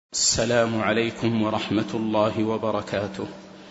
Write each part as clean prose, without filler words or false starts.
السلام عليكم ورحمة الله وبركاته.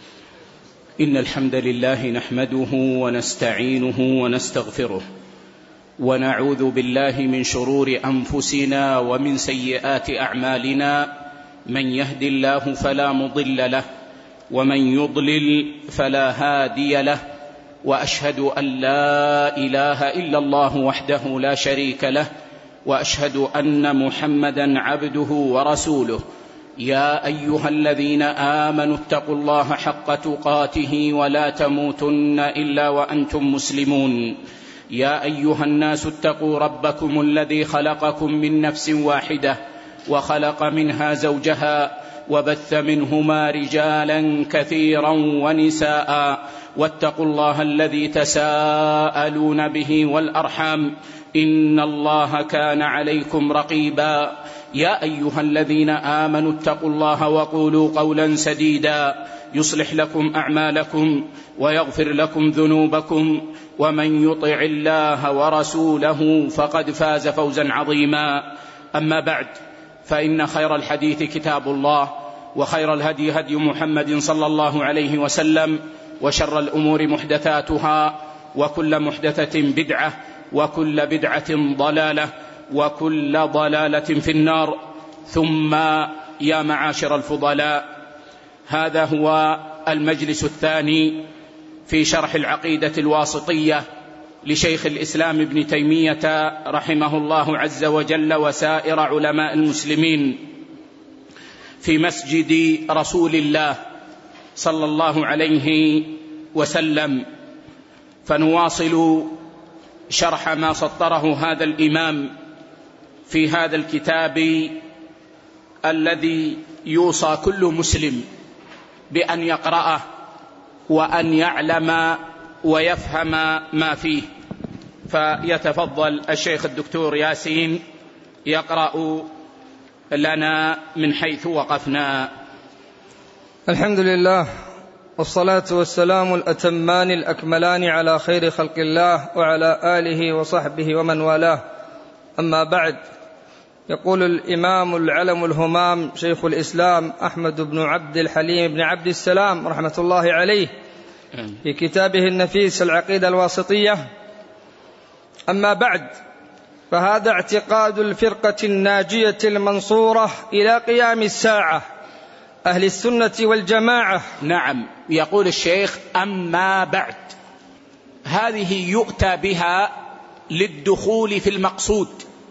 إن الحمد لله نحمده ونستعينه ونستغفره ونعوذ بالله من شرور أنفسنا ومن سيئات أعمالنا. من يهد الله فلا مضل له ومن يضلل فلا هادي له، وأشهد أن لا إله إلا الله وحده لا شريك له، وأشهد أن محمدا عبده ورسوله. يا أيها الذين آمنوا اتقوا الله حق تقاته ولا تموتن إلا وأنتم مسلمون. يا أيها الناس اتقوا ربكم الذي خلقكم من نفس واحدة وخلق منها زوجها وبث منهما رجالا كثيرا ونساء، واتقوا الله الذي تساءلون به والأرحام إن الله كان عليكم رقيبا. يا أيها الذين آمنوا اتقوا الله وقولوا قولا سديدا يصلح لكم أعمالكم ويغفر لكم ذنوبكم، ومن يطع الله ورسوله فقد فاز فوزا عظيما. أما بعد، فإن خير الحديث كتاب الله، وخير الهدي هدي محمد صلى الله عليه وسلم، وشر الأمور محدثاتها، وكل محدثة بدعة، وكل بدعة ضلالة، وكل ضلالة في النار. ثم يا معاشر الفضلاء، هذا هو المجلس الثاني في شرح العقيدة الواسطية لشيخ الإسلام ابن تيمية رحمه الله عز وجل وسائر علماء المسلمين في مسجد رسول الله صلى الله عليه وسلم. فنواصل شرح ما سطره هذا الإمام في هذا الكتاب الذي يوصى كل مسلم بأن يقرأه وأن يعلم ويفهم ما فيه. فيتفضل الشيخ الدكتور ياسين يقرأ لنا من حيث وقفنا. الحمد لله، والصلاة والسلام الأتمان الأكملان على خير خلق الله وعلى آله وصحبه ومن والاه. أما بعد، يقول الإمام العلم الهمام شيخ الإسلام أحمد بن عبد الحليم بن عبد السلام رحمة الله عليه في كتابه النفيس العقيدة الواسطية: أما بعد، فهذا اعتقاد الفرقة الناجية المنصورة إلى قيام الساعة، أهل السنة والجماعة. نعم، يقول الشيخ: أما بعد، هذه يؤتى بها للدخول في المقصود.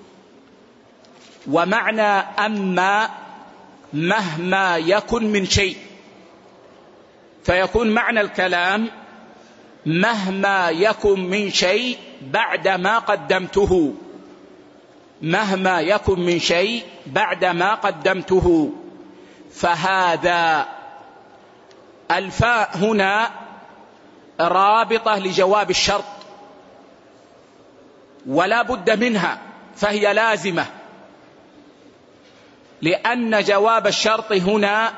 ومعنى أما مهما يكن من شيء، فيكون معنى الكلام مهما يكن من شيء بعد ما قدمته، مهما يكن من شيء بعد ما قدمته. فهذا الفاء هنا رابطة لجواب الشرط، ولا بد منها، فهي لازمة، لأن جواب الشرط هنا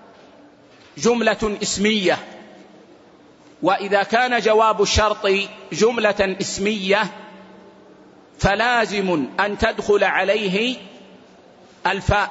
جملة اسمية، وإذا كان جواب الشرط جملة اسمية فلازم أن تدخل عليه الفاء.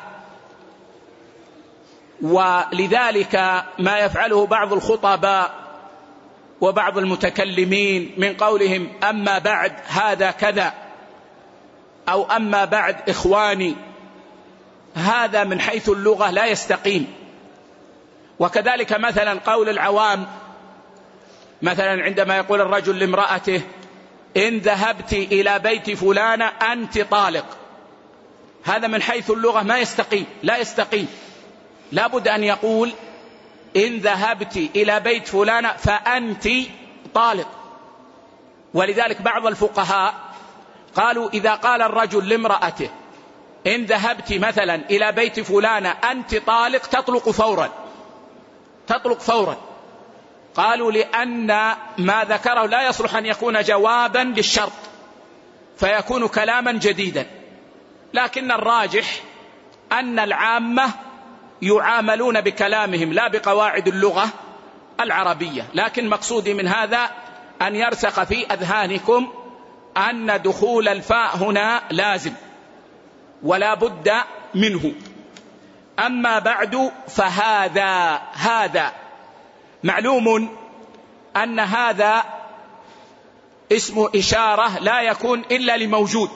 ولذلك ما يفعله بعض الخطباء وبعض المتكلمين من قولهم: أما بعد هذا كذا، أو أما بعد إخواني، هذا من حيث اللغة لا يستقيم. وكذلك مثلا قول العوام، مثلا عندما يقول الرجل لامرأته: إن ذهبت إلى بيت فلانة أنت طالق، هذا من حيث اللغة ما يستقيم، لا يستقيم. لا بد أن يقول: إن ذهبت إلى بيت فلانة فأنت طالق. ولذلك بعض الفقهاء قالوا: إذا قال الرجل لامرأته: إن ذهبت مثلا إلى بيت فلانة أنت طالق، تطلق فورا، تطلق فورا. قالوا: لأن ما ذكره لا يصلح أن يكون جوابا للشرط، فيكون كلاما جديدا. لكن الراجح أن العامة يعاملون بكلامهم لا بقواعد اللغة العربية. لكن مقصودي من هذا أن يرسخ في أذهانكم أن دخول الفاء هنا لازم ولا بد منه. أما بعد هذا معلوم أن هذا اسم إشارة لا يكون إلا لموجود.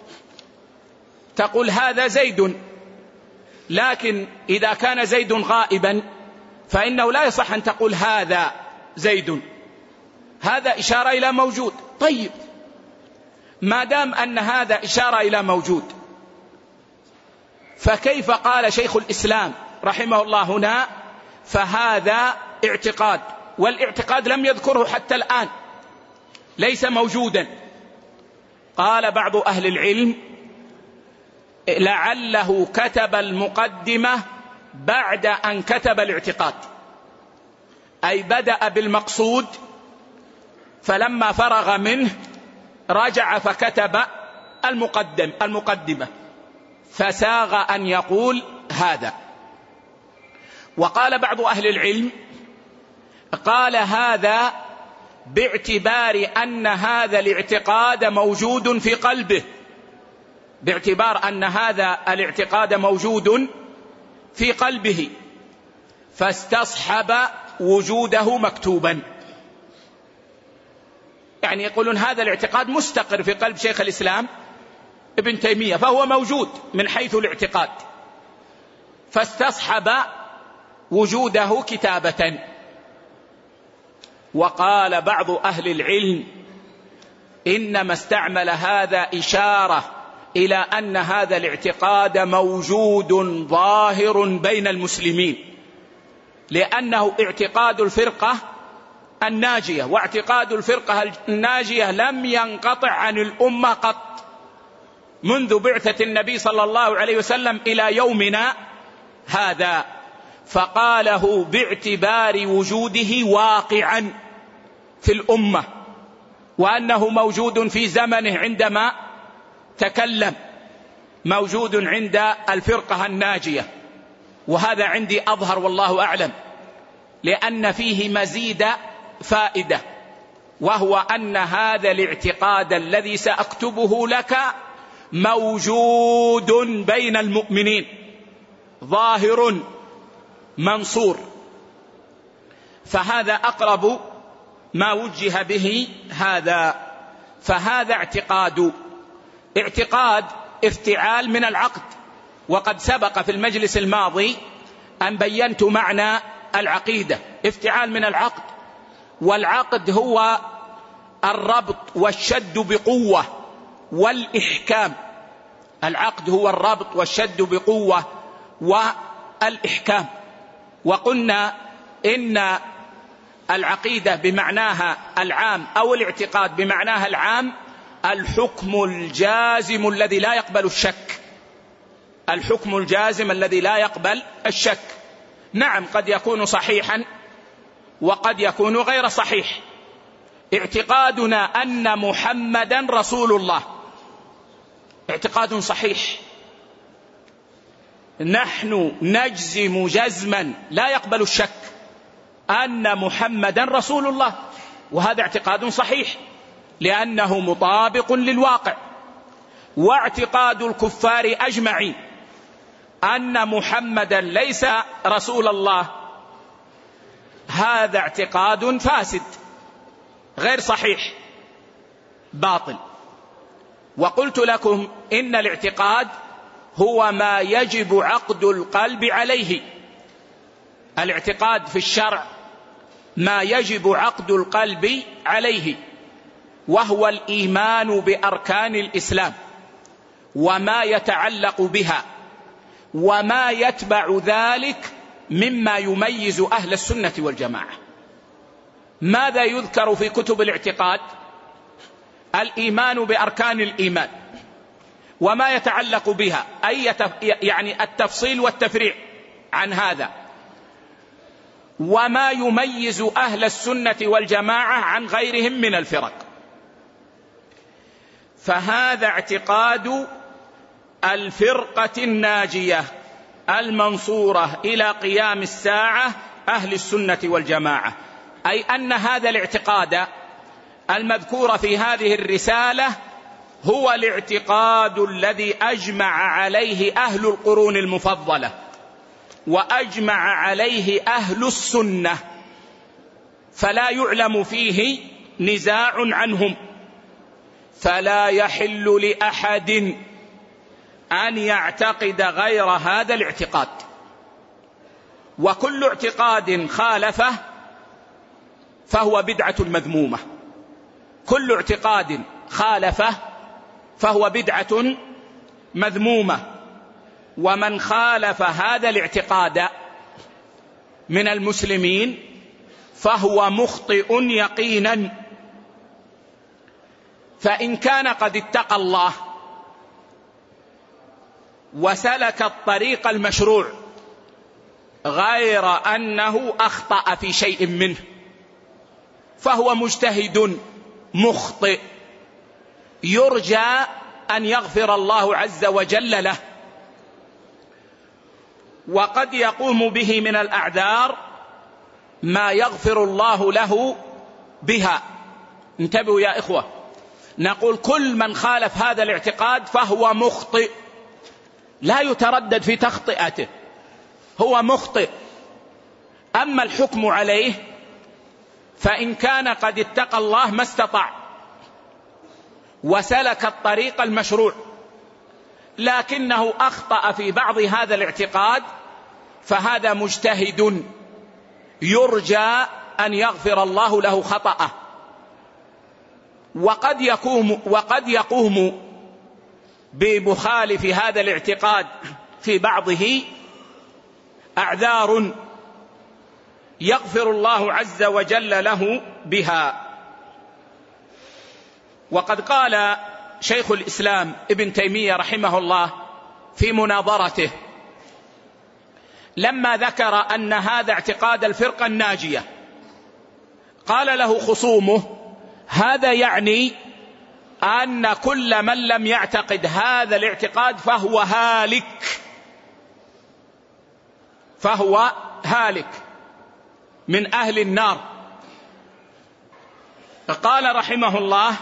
تقول هذا زيد، لكن إذا كان زيد غائبا فإنه لا يصح أن تقول هذا زيد، هذا إشارة إلى موجود. طيب، ما دام أن هذا إشارة إلى موجود، فكيف قال شيخ الإسلام رحمه الله هنا فهذا اعتقاد، والاعتقاد لم يذكره حتى الآن، ليس موجودا. قال بعض أهل العلم لعله كتب المقدمة بعد أن كتب الاعتقاد، أي بدأ بالمقصود فلما فرغ منه رجع فكتب المقدمة، فساغ أن يقول هذا. وقال بعض أهل العلم قال هذا باعتبار أن هذا الاعتقاد موجود في قلبه، باعتبار أن هذا الاعتقاد موجود في قلبه، فاستصحب وجوده مكتوبا. يعني يقولون هذا الاعتقاد مستقر في قلب شيخ الإسلام ابن تيمية، فهو موجود من حيث الاعتقاد، فاستصحب وجوده كتابة. وقال بعض أهل العلم إنما استعمل هذا إشارة إلى أن هذا الاعتقاد موجود ظاهر بين المسلمين، لأنه اعتقاد الفرقة الناجية، واعتقاد الفرقة الناجية لم ينقطع عن الأمة قط منذ بعثة النبي صلى الله عليه وسلم إلى يومنا هذا، فقاله باعتبار وجوده واقعا في الأمة، وأنه موجود في زمنه عندما تكلم، موجود عند الفرقة الناجية. وهذا عندي أظهر والله أعلم، لأن فيه مزيد فائدة، وهو أن هذا الاعتقاد الذي سأكتبه لك موجود بين المؤمنين، ظاهر منصور، فهذا أقرب ما وجه به هذا. فهذا اعتقاد افتعال من العقد، وقد سبق في المجلس الماضي أن بينت معنى العقيدة، افتعال من العقد، والعقد هو الربط والشد بقوة والإحكام. العقد هو الربط والشد بقوة والإحكام. وقلنا إن العقيدة بمعناها العام أو الاعتقاد بمعناها العام الحكم الجازم الذي لا يقبل الشك، الحكم الجازم الذي لا يقبل الشك. نعم، قد يكون صحيحا وقد يكون غير صحيح. اعتقادنا أن محمدا رسول الله اعتقاد صحيح، نحن نجزم جزما لا يقبل الشك أن محمدا رسول الله، وهذا اعتقاد صحيح لأنه مطابق للواقع. واعتقاد الكفار أجمعين أن محمدا ليس رسول الله هذا اعتقاد فاسد غير صحيح باطل. وقلت لكم إن الاعتقاد هو ما يجب عقد القلب عليه، الاعتقاد في الشرع ما يجب عقد القلب عليه، وهو الإيمان بأركان الإسلام وما يتعلق بها وما يتبع ذلك مما يميز أهل السنة والجماعة. ماذا يذكر في كتب الاعتقاد؟ الإيمان بأركان الإيمان وما يتعلق بها، أي يعني التفصيل والتفريع عن هذا، وما يميز أهل السنة والجماعة عن غيرهم من الفرق. فهذا اعتقاد الفرقة الناجية المنصورة إلى قيام الساعة أهل السنة والجماعة، أي أن هذا الاعتقاد المذكور في هذه الرسالة هو الاعتقاد الذي أجمع عليه أهل القرون المفضلة وأجمع عليه أهل السنة فلا يعلم فيه نزاع عنهم، فلا يحل لأحد أن يعتقد غير هذا الاعتقاد، وكل اعتقاد خالفه فهو بدعة مذمومة. كل اعتقاد خالفه فهو بدعة مذمومة، ومن خالف هذا الاعتقاد من المسلمين فهو مخطئ يقينا. فإن كان قد اتقى الله وسلك الطريق المشروع غير أنه أخطأ في شيء منه فهو مجتهد مخطئ يرجى أن يغفر الله عز وجل له، وقد يقوم به من الأعذار ما يغفر الله له بها. انتبهوا يا إخوة، نقول كل من خالف هذا الاعتقاد فهو مخطئ، لا يتردد في تخطئته، هو مخطئ. أما الحكم عليه فإن كان قد اتقى الله ما استطاع وسلك الطريق المشروع لكنه أخطأ في بعض هذا الاعتقاد فهذا مجتهد يرجى أن يغفر الله له خطأه. وقد يقوم بمخالف هذا الاعتقاد في بعضه أعذار يغفر الله عز وجل له بها. وقد قال شيخ الإسلام ابن تيمية رحمه الله في مناظرته لما ذكر أن هذا اعتقاد الفرقة الناجية، قال له خصومه: هذا يعني أن كل من لم يعتقد هذا الاعتقاد فهو هالك من أهل النار. فقال رحمه الله: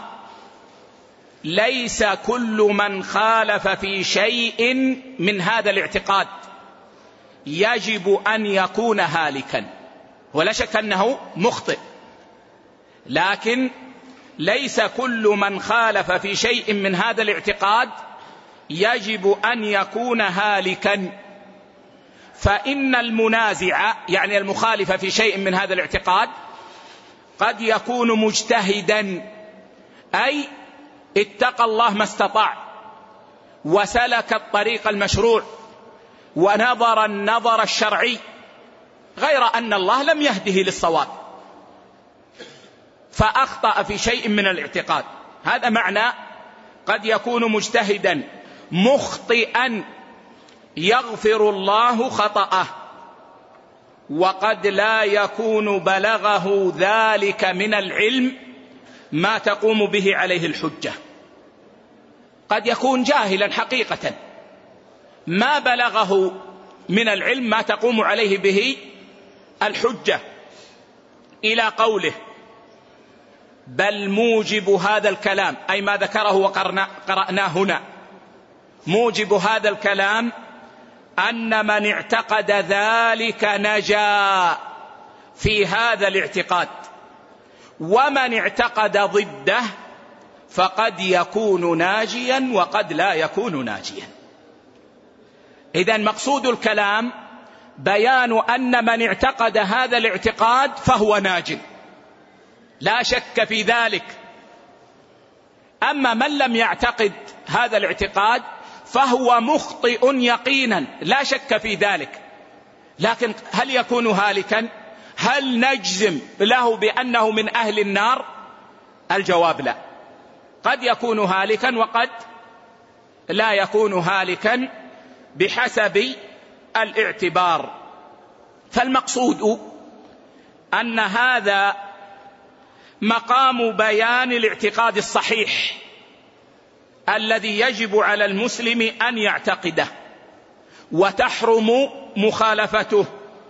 ليس كل من خالف في شيء من هذا الاعتقاد يجب أن يكون هالكا، ولا شك أنه مخطئ، لكن ليس كل من خالف في شيء من هذا الاعتقاد يجب أن يكون هالكا. فإن المنازع يعني المخالف في شيء من هذا الاعتقاد قد يكون مجتهدا، أي اتقى الله ما استطاع وسلك الطريق المشروع ونظر النظر الشرعي، غير أن الله لم يهده للصواب فأخطأ في شيء من الاعتقاد. هذا معنى قد يكون مجتهدا مخطئا يغفر الله خطأه، وقد لا يكون بلغه ذلك من العلم ما تقوم به عليه الحجة. قد يكون جاهلا حقيقة ما بلغه من العلم ما تقوم عليه به الحجة، إلى قوله: بل موجب هذا الكلام، أي ما ذكره وقرأناه هنا، موجب هذا الكلام أن من اعتقد ذلك نجا في هذا الاعتقاد، ومن اعتقد ضده فقد يكون ناجيا وقد لا يكون ناجيا. إذن مقصود الكلام بيان أن من اعتقد هذا الاعتقاد فهو ناج، لا شك في ذلك. أما من لم يعتقد هذا الاعتقاد فهو مخطئ يقينا، لا شك في ذلك. لكن هل يكون هالكا؟ هل نجزم له بأنه من أهل النار؟ الجواب لا، قد يكون هالكا وقد لا يكون هالكا بحسب الاعتبار. فالمقصود أن هذا مقام بيان الاعتقاد الصحيح الذي يجب على المسلم أن يعتقده وتحرم مخالفته،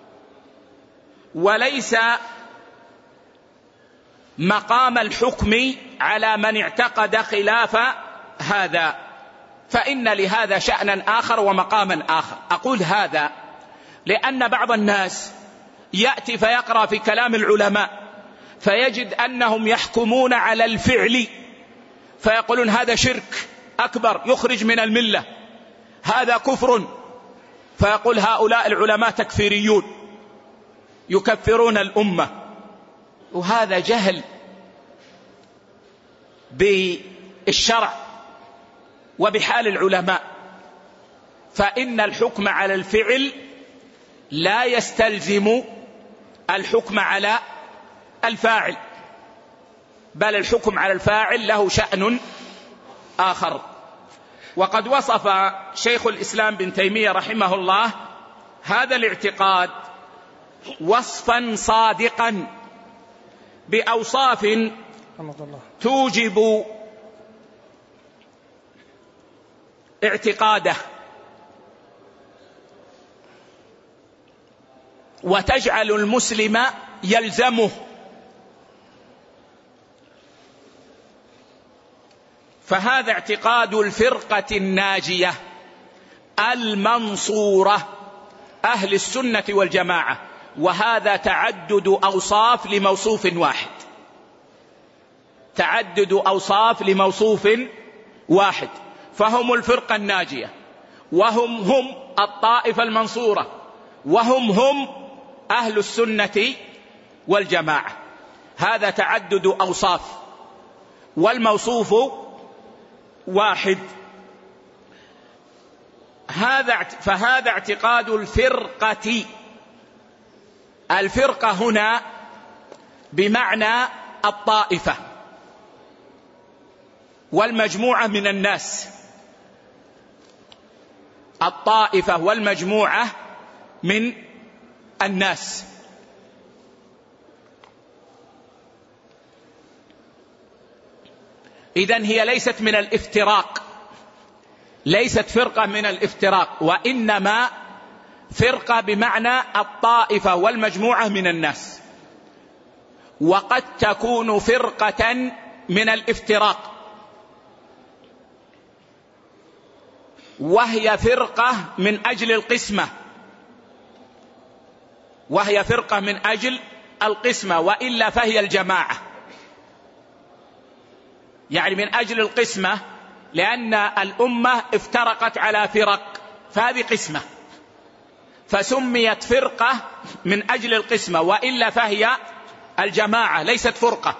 وليس مقام الحكم على من اعتقد خلاف هذا، فإن لهذا شأنا آخر ومقاما آخر. أقول هذا لأن بعض الناس يأتي فيقرأ في كلام العلماء فيجد أنهم يحكمون على الفعل، فيقولون هذا شرك أكبر يخرج من الملة، هذا كفر، فيقول هؤلاء العلماء تكفيريون يكفرون الأمة. وهذا جهل بالشرع وبحال العلماء، فإن الحكم على الفعل لا يستلزم الحكم على الفاعل، بل الحكم على الفاعل له شأن آخر. وقد وصف شيخ الإسلام بن تيمية رحمه الله هذا الاعتقاد وصفا صادقا بأوصاف توجب اعتقاده وتجعل المسلم يلزمه. فهذا اعتقاد الفرقة الناجية المنصورة أهل السنة والجماعة، وهذا تعدد أوصاف لموصوف واحد، تعدد أوصاف لموصوف واحد، فهم الفرقة الناجية، وهم الطائفة المنصورة، وهم أهل السنة والجماعة. هذا تعدد أوصاف والموصوف واحد. فهذا اعتقاد الفرقة. الفرقة هنا بمعنى الطائفة والمجموعة من الناس، الطائفة والمجموعة من الناس. إذن هي ليست من الافتراق، ليست فرقة من الافتراق، وإنما فرقة بمعنى الطائفة والمجموعة من الناس. وقد تكون فرقة من الافتراق، وهي فرقة من أجل القسمة، وهي فرقة من أجل القسمة، وإلا فهي الجماعة. يعني من أجل القسمة، لأن الأمة افترقت على فرق، فهذه قسمة، فسميت فرقة من أجل القسمة، وإلا فهي الجماعة ليست فرقة.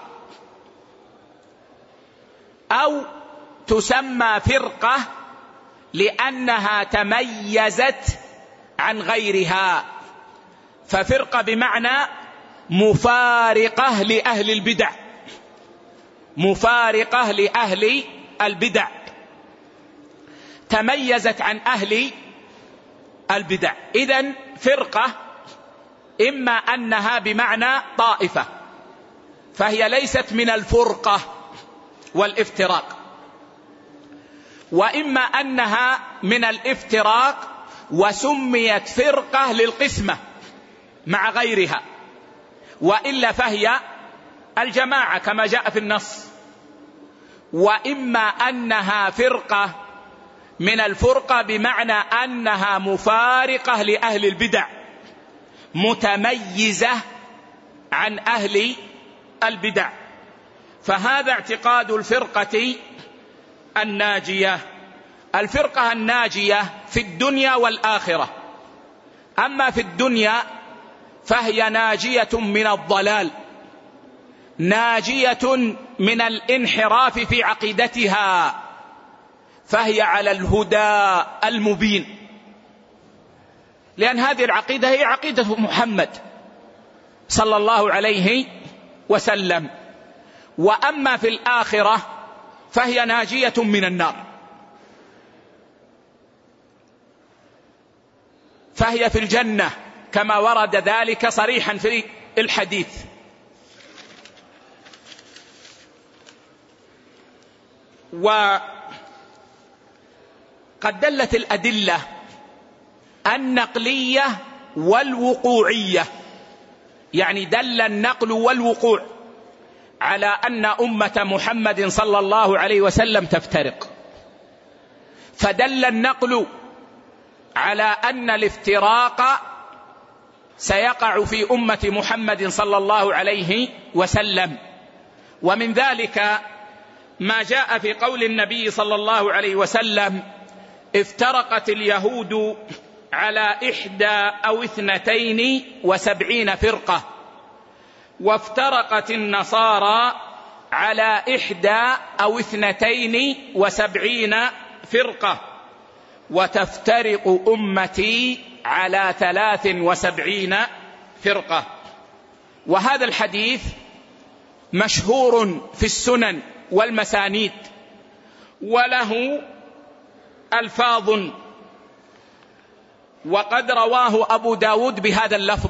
أو تسمى فرقة لأنها تميزت عن غيرها، ففرقة بمعنى مفارقة لأهل البدع، مفارقة لأهل البدع، تميزت عن أهل البدع. إذن فرقة إما أنها بمعنى طائفة، فهي ليست من الفرقة والافتراق، وإما أنها من الافتراق وسميت فرقة للقسمة مع غيرها، وإلا فهي الجماعة كما جاء في النص. وإما أنها فرقة من الفرقة بمعنى أنها مفارقة لأهل البدع، متميزة عن أهل البدع. فهذا اعتقاد الفرقة الناجية. الفرقة الناجية في الدنيا والآخرة. أما في الدنيا فهي ناجية من الضلال، ناجية من الانحراف في عقيدتها، فهي على الهدى المبين، لأن هذه العقيدة هي عقيدة محمد صلى الله عليه وسلم. وأما في الآخرة فهي ناجية من النار، فهي في الجنة كما ورد ذلك صريحا في الحديث. وقد دلت الأدلة النقلية والوقوعية، يعني دل النقل والوقوع على أن أمة محمد صلى الله عليه وسلم تفترق. فدل النقل على أن الافتراق سيقع في أمة محمد صلى الله عليه وسلم. ومن ذلك ما جاء في قول النبي صلى الله عليه وسلم: افترقت اليهود على 71 فرقة، وافترقت النصارى على 72 فرقة، وتفترق أمتي على 73 فرقة. وهذا الحديث مشهور في السنن والمسانيد، وله ألفاظ، وقد رواه أبو داود بهذا اللفظ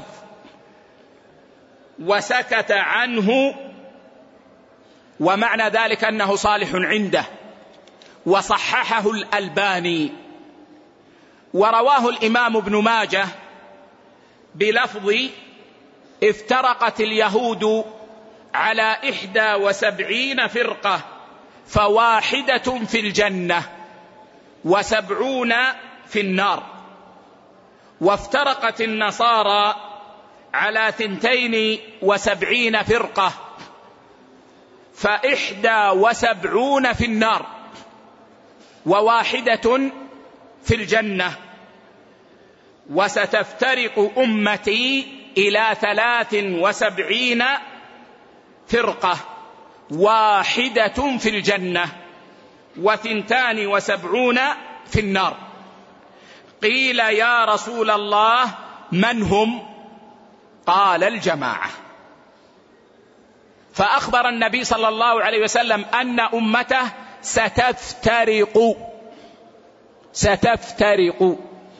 وسكت عنه، ومعنى ذلك أنه صالح عنده، وصححه الألباني. ورواه الإمام ابن ماجه بلفظ: افترقت اليهود على 71 فرقة، فواحدة في الجنة و70 في النار. وافترقت النصارى على 72 فرقة، ف71 في النار وواحدة في الجنة. وستفترق أمتي إلى 73 فرقة، واحدة في الجنة و72 في النار. قيل: يا رسول الله من هم؟ قال: الجماعة. فأخبر النبي صلى الله عليه وسلم أن أمته ستفترق.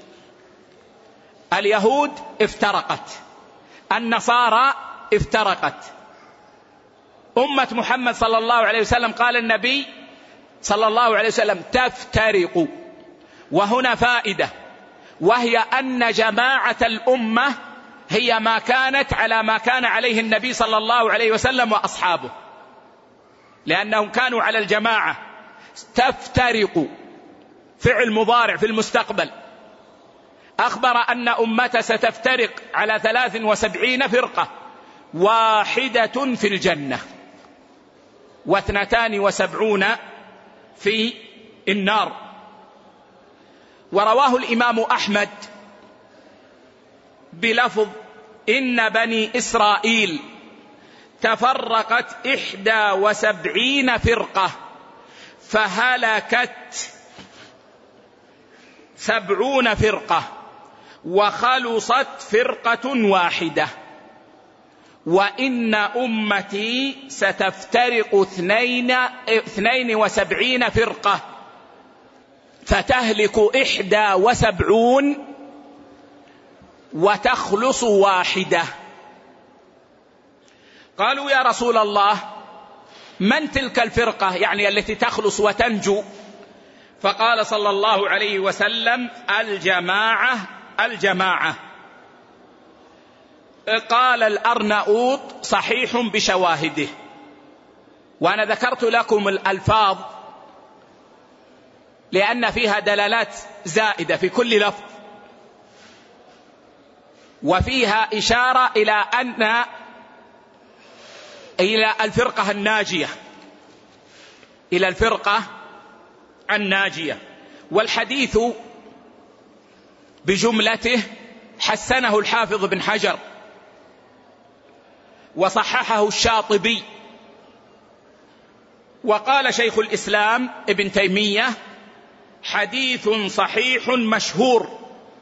اليهود افترقت، النصارى افترقت، أمة محمد صلى الله عليه وسلم قال النبي صلى الله عليه وسلم تفترق. وهنا فائدة، وهي أن جماعة الأمة هي ما كانت على ما كان عليه النبي صلى الله عليه وسلم وأصحابه، لأنهم كانوا على الجماعة. تفترق فعل مضارع في المستقبل، أخبر أن أمته ستفترق على 73 فرقة، واحدة في الجنة و72 في النار. ورواه الإمام أحمد بلفظ: إن بني إسرائيل تفرقت 71 فرقة، فهلكت 70 فرقة، وخلصت فرقة واحدة. وإن أمتي ستفترق 72 فرقة، فتهلك 71 وتخلص واحدة. قالوا: يا رسول الله من تلك الفرقة، يعني التي تخلص وتنجو؟ فقال صلى الله عليه وسلم: الجماعة الجماعة. قال الأرناؤوط: صحيح بشواهده. وأنا ذكرت لكم الألفاظ لأن فيها دلالات زائدة في كل لفظ، وفيها إشارة إلى الفرقة الناجية، إلى الفرقة الناجية. والحديث بجملته حسنه الحافظ بن حجر، وصححه الشاطبي. وقال شيخ الإسلام ابن تيمية: حديث صحيح مشهور.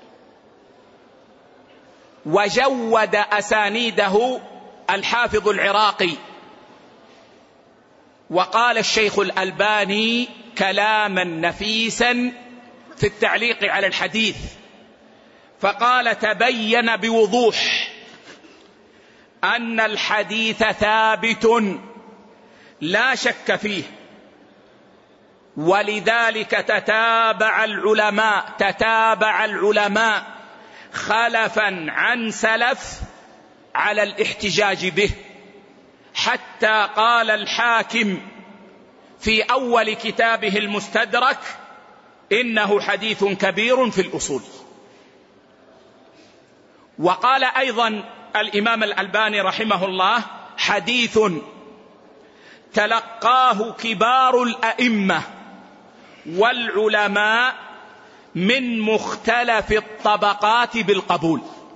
وجود أسانيده الحافظ العراقي. وقال الشيخ الألباني كلاما نفيسا في التعليق على الحديث، فقال: تبين بوضوح أن الحديث ثابت لا شك فيه، ولذلك تتابع العلماء خلفا عن سلف على الاحتجاج به، حتى قال الحاكم في أول كتابه المستدرك: إنه حديث كبير في الأصول. وقال أيضا الإمام الألباني رحمه الله: حديث تلقاه كبار الأئمة والعلماء من مختلف الطبقات بالقبول.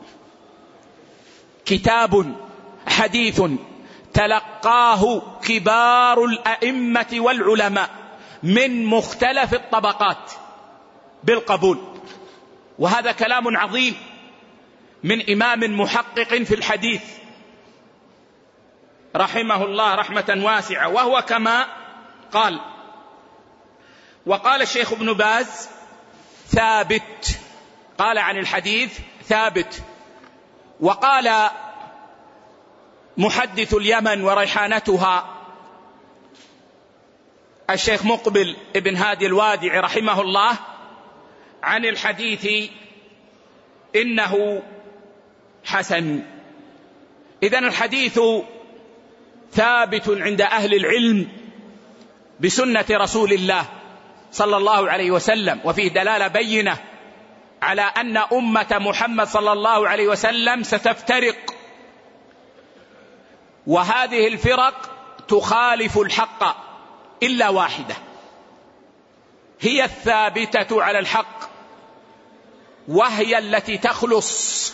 كتاب حديث تلقاه كبار الأئمة والعلماء من مختلف الطبقات بالقبول. وهذا كلام عظيم من إمام محقق في الحديث رحمه الله رحمة واسعة. وهو كما قال. وقال الشيخ ابن باز: ثابت. قال عن الحديث ثابت. وقال محدث اليمن وريحانتها الشيخ مقبل ابن هادي الوادع رحمه الله عن الحديث إنه حسن. إذن الحديث ثابت عند أهل العلم بسنة رسول الله صلى الله عليه وسلم، وفيه دلالة بينة على أن أمة محمد صلى الله عليه وسلم ستفترق، وهذه الفرق تخالف الحق إلا واحدة هي الثابتة على الحق، وهي التي تخلص،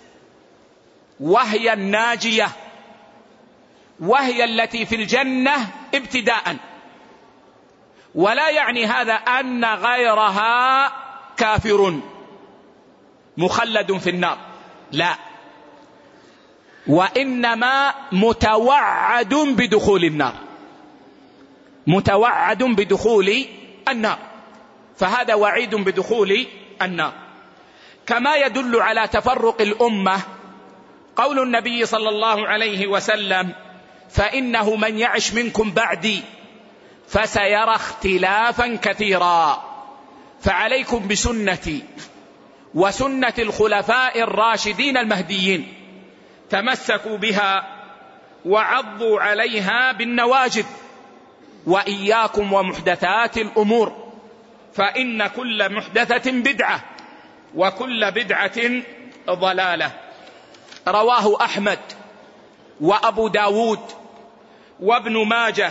وهي الناجية، وهي التي في الجنة ابتداء. ولا يعني هذا أن غيرها كافر مخلد في النار، لا، وإنما متوعد بدخول النار، متوعد بدخول النار، فهذا وعيد بدخول النار. كما يدل على تفرق الأمة قول النبي صلى الله عليه وسلم: فإنه من يعش منكم بعدي فسيرى اختلافا كثيرا، فعليكم بسنتي وسنة الخلفاء الراشدين المهديين، تمسكوا بها وعضوا عليها بالنواجذ، وإياكم ومحدثات الأمور، فإن كل محدثة بدعة وكل بدعة ضلالة. رواه أحمد وأبو داود وابن ماجه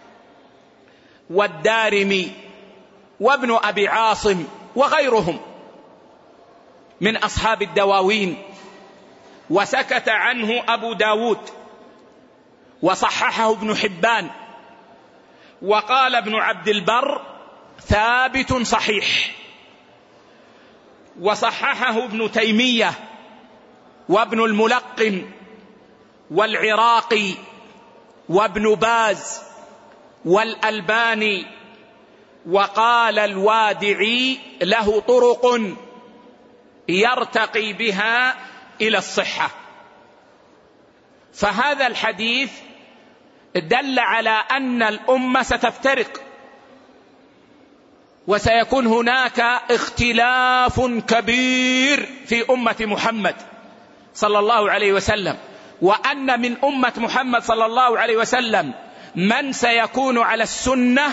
والدارمي وابن أبي عاصم وغيرهم من أصحاب الدواوين، وسكت عنه أبو داود، وصححه ابن حبان، وقال ابن عبد البر: ثابت صحيح. وصححه ابن تيمية وابن الملقن والعراقي وابن باز والألباني، وقال الوادعي: له طرق يرتقي بها إلى الصحة. فهذا الحديث دل على أن الأمة ستفترق، وسيكون هناك اختلاف كبير في أمة محمد صلى الله عليه وسلم، وأن من أمة محمد صلى الله عليه وسلم من سيكون على السنة،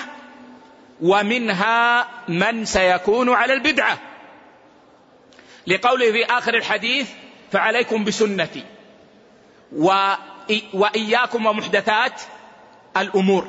ومنها من سيكون على البدعة، لقوله في آخر الحديث: فعليكم بسنتي وإياكم ومحدثات الأمور.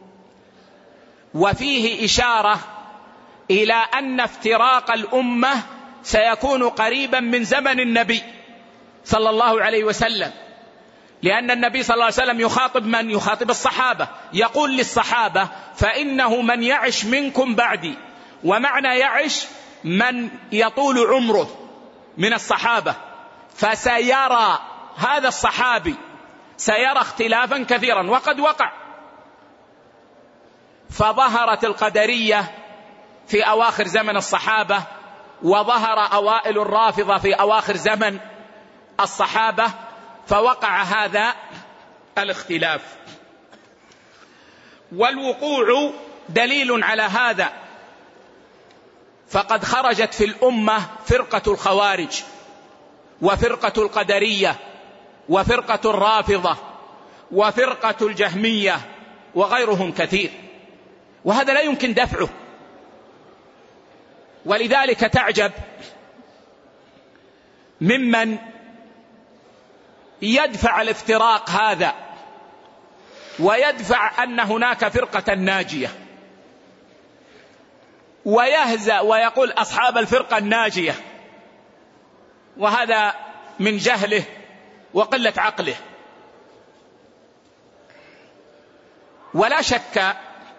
وفيه إشارة إلى أن افتراق الأمة سيكون قريبا من زمن النبي صلى الله عليه وسلم، لأن النبي صلى الله عليه وسلم يخاطب من؟ يخاطب الصحابة، يقول للصحابة: فإنه من يعش منكم بعدي. ومعنى يعش من يطول عمره من الصحابة، فسيرى هذا الصحابي سيرى اختلافا كثيرا، وقد وقع. فظهرت القدرية في أواخر زمن الصحابة، وظهر أوائل الرافضة في أواخر زمن الصحابة، فوقع هذا الاختلاف. والوقوع دليل على هذا، فقد خرجت في الأمة فرقة الخوارج وفرقة القدرية وفرقة الرافضة وفرقة الجهمية وغيرهم كثير، وهذا لا يمكن دفعه. ولذلك تعجب ممن يدفع الافتراق هذا ويدفع أن هناك فرقة ناجية، ويهزأ ويقول أصحاب الفرقة الناجية، وهذا من جهله وقلة عقله. ولا شك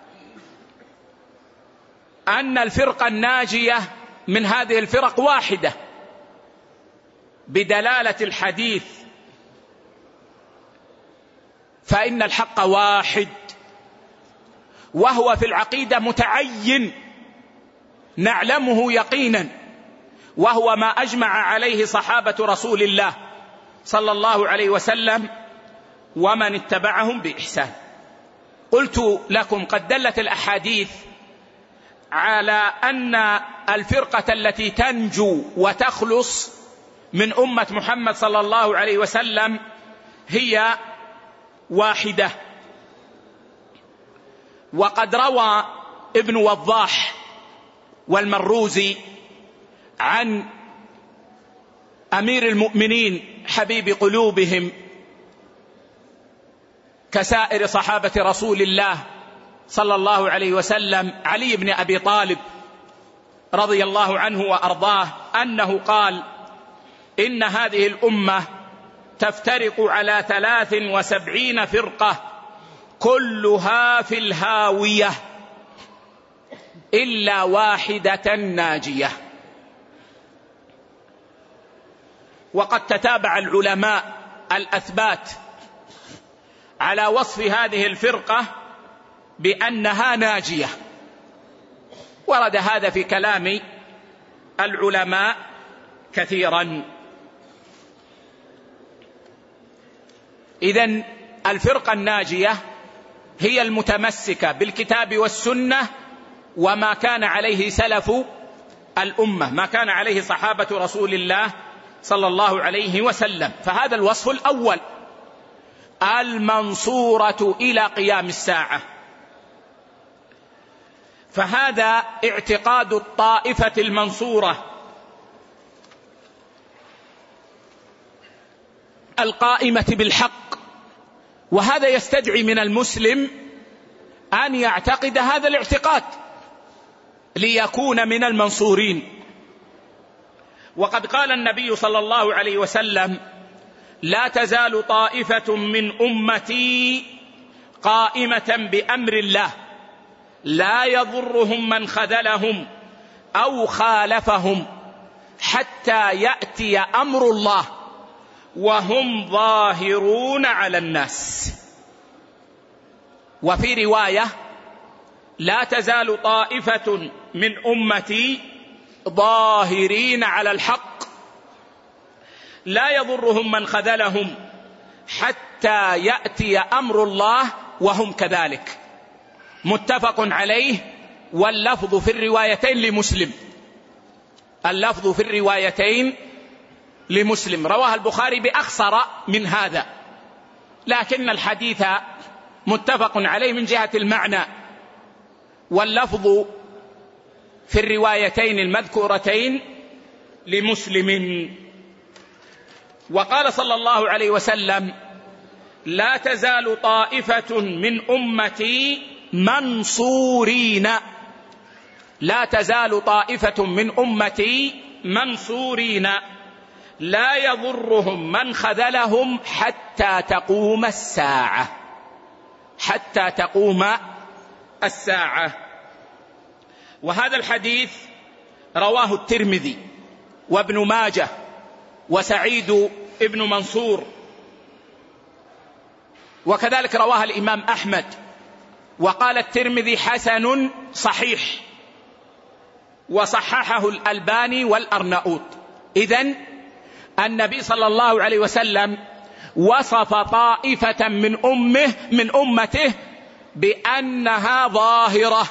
أن الفرقة الناجية من هذه الفرق واحدة بدلالة الحديث، فإن الحق واحد، وهو في العقيدة متعين نعلمه يقينا، وهو ما أجمع عليه صحابة رسول الله صلى الله عليه وسلم ومن اتبعهم بإحسان. قلت لكم قد دلت الأحاديث على أن الفرقة التي تنجو وتخلص من أمة محمد صلى الله عليه وسلم هي واحدة. وقد روى ابن وضاح والمروزي عن أمير المؤمنين حبيب قلوبهم كسائر صحابة رسول الله صلى الله عليه وسلم علي بن أبي طالب رضي الله عنه وأرضاه أنه قال: إن هذه الأمة تفترق على 73 فرقة كلها في الهاوية إلا واحدة ناجية. وقد تتابع العلماء الأثبات على وصف هذه الفرقة بأنها ناجية، ورد هذا في كلام العلماء كثيرا. إذن الفرقة الناجية هي المتمسكة بالكتاب والسنة وما كان عليه سلف الأمة، ما كان عليه صحابة رسول الله صلى الله عليه وسلم. فهذا الوصف الأول، المنصورة إلى قيام الساعة. فهذا اعتقاد الطائفة المنصورة القائمة بالحق، وهذا يستدعي من المسلم أن يعتقد هذا الاعتقاد ليكون من المنصورين. وقد قال النبي صلى الله عليه وسلم: لا تزال طائفة من أمتي قائمة بأمر الله لا يضرهم من خذلهم أو خالفهم حتى يأتي أمر الله وهم ظاهرون على الناس. وفي رواية: لا تزال طائفة من أمتي ظاهرين على الحق لا يضرهم من خذلهم حتى يأتي أمر الله وهم كذلك. متفق عليه، واللفظ في الروايتين لمسلم، اللفظ في الروايتين لمسلم. رواه البخاري بأخصر من هذا، لكن الحديث متفق عليه من جهة المعنى، واللفظ في الروايتين المذكورتين لمسلم. وقال صلى الله عليه وسلم: لا تزال طائفة من أمتي منصورين، لا تزال طائفة من أمتي منصورين لا يضرهم من خذلهم حتى تقوم الساعة، حتى تقوم الساعة. وهذا الحديث رواه الترمذي وابن ماجه وسعيد ابن منصور، وكذلك رواه الإمام أحمد، وقال الترمذي: حسن صحيح، وصححه الألباني والأرناؤوط. إذن النبي صلى الله عليه وسلم وصف طائفة من أمته بأنها ظاهرة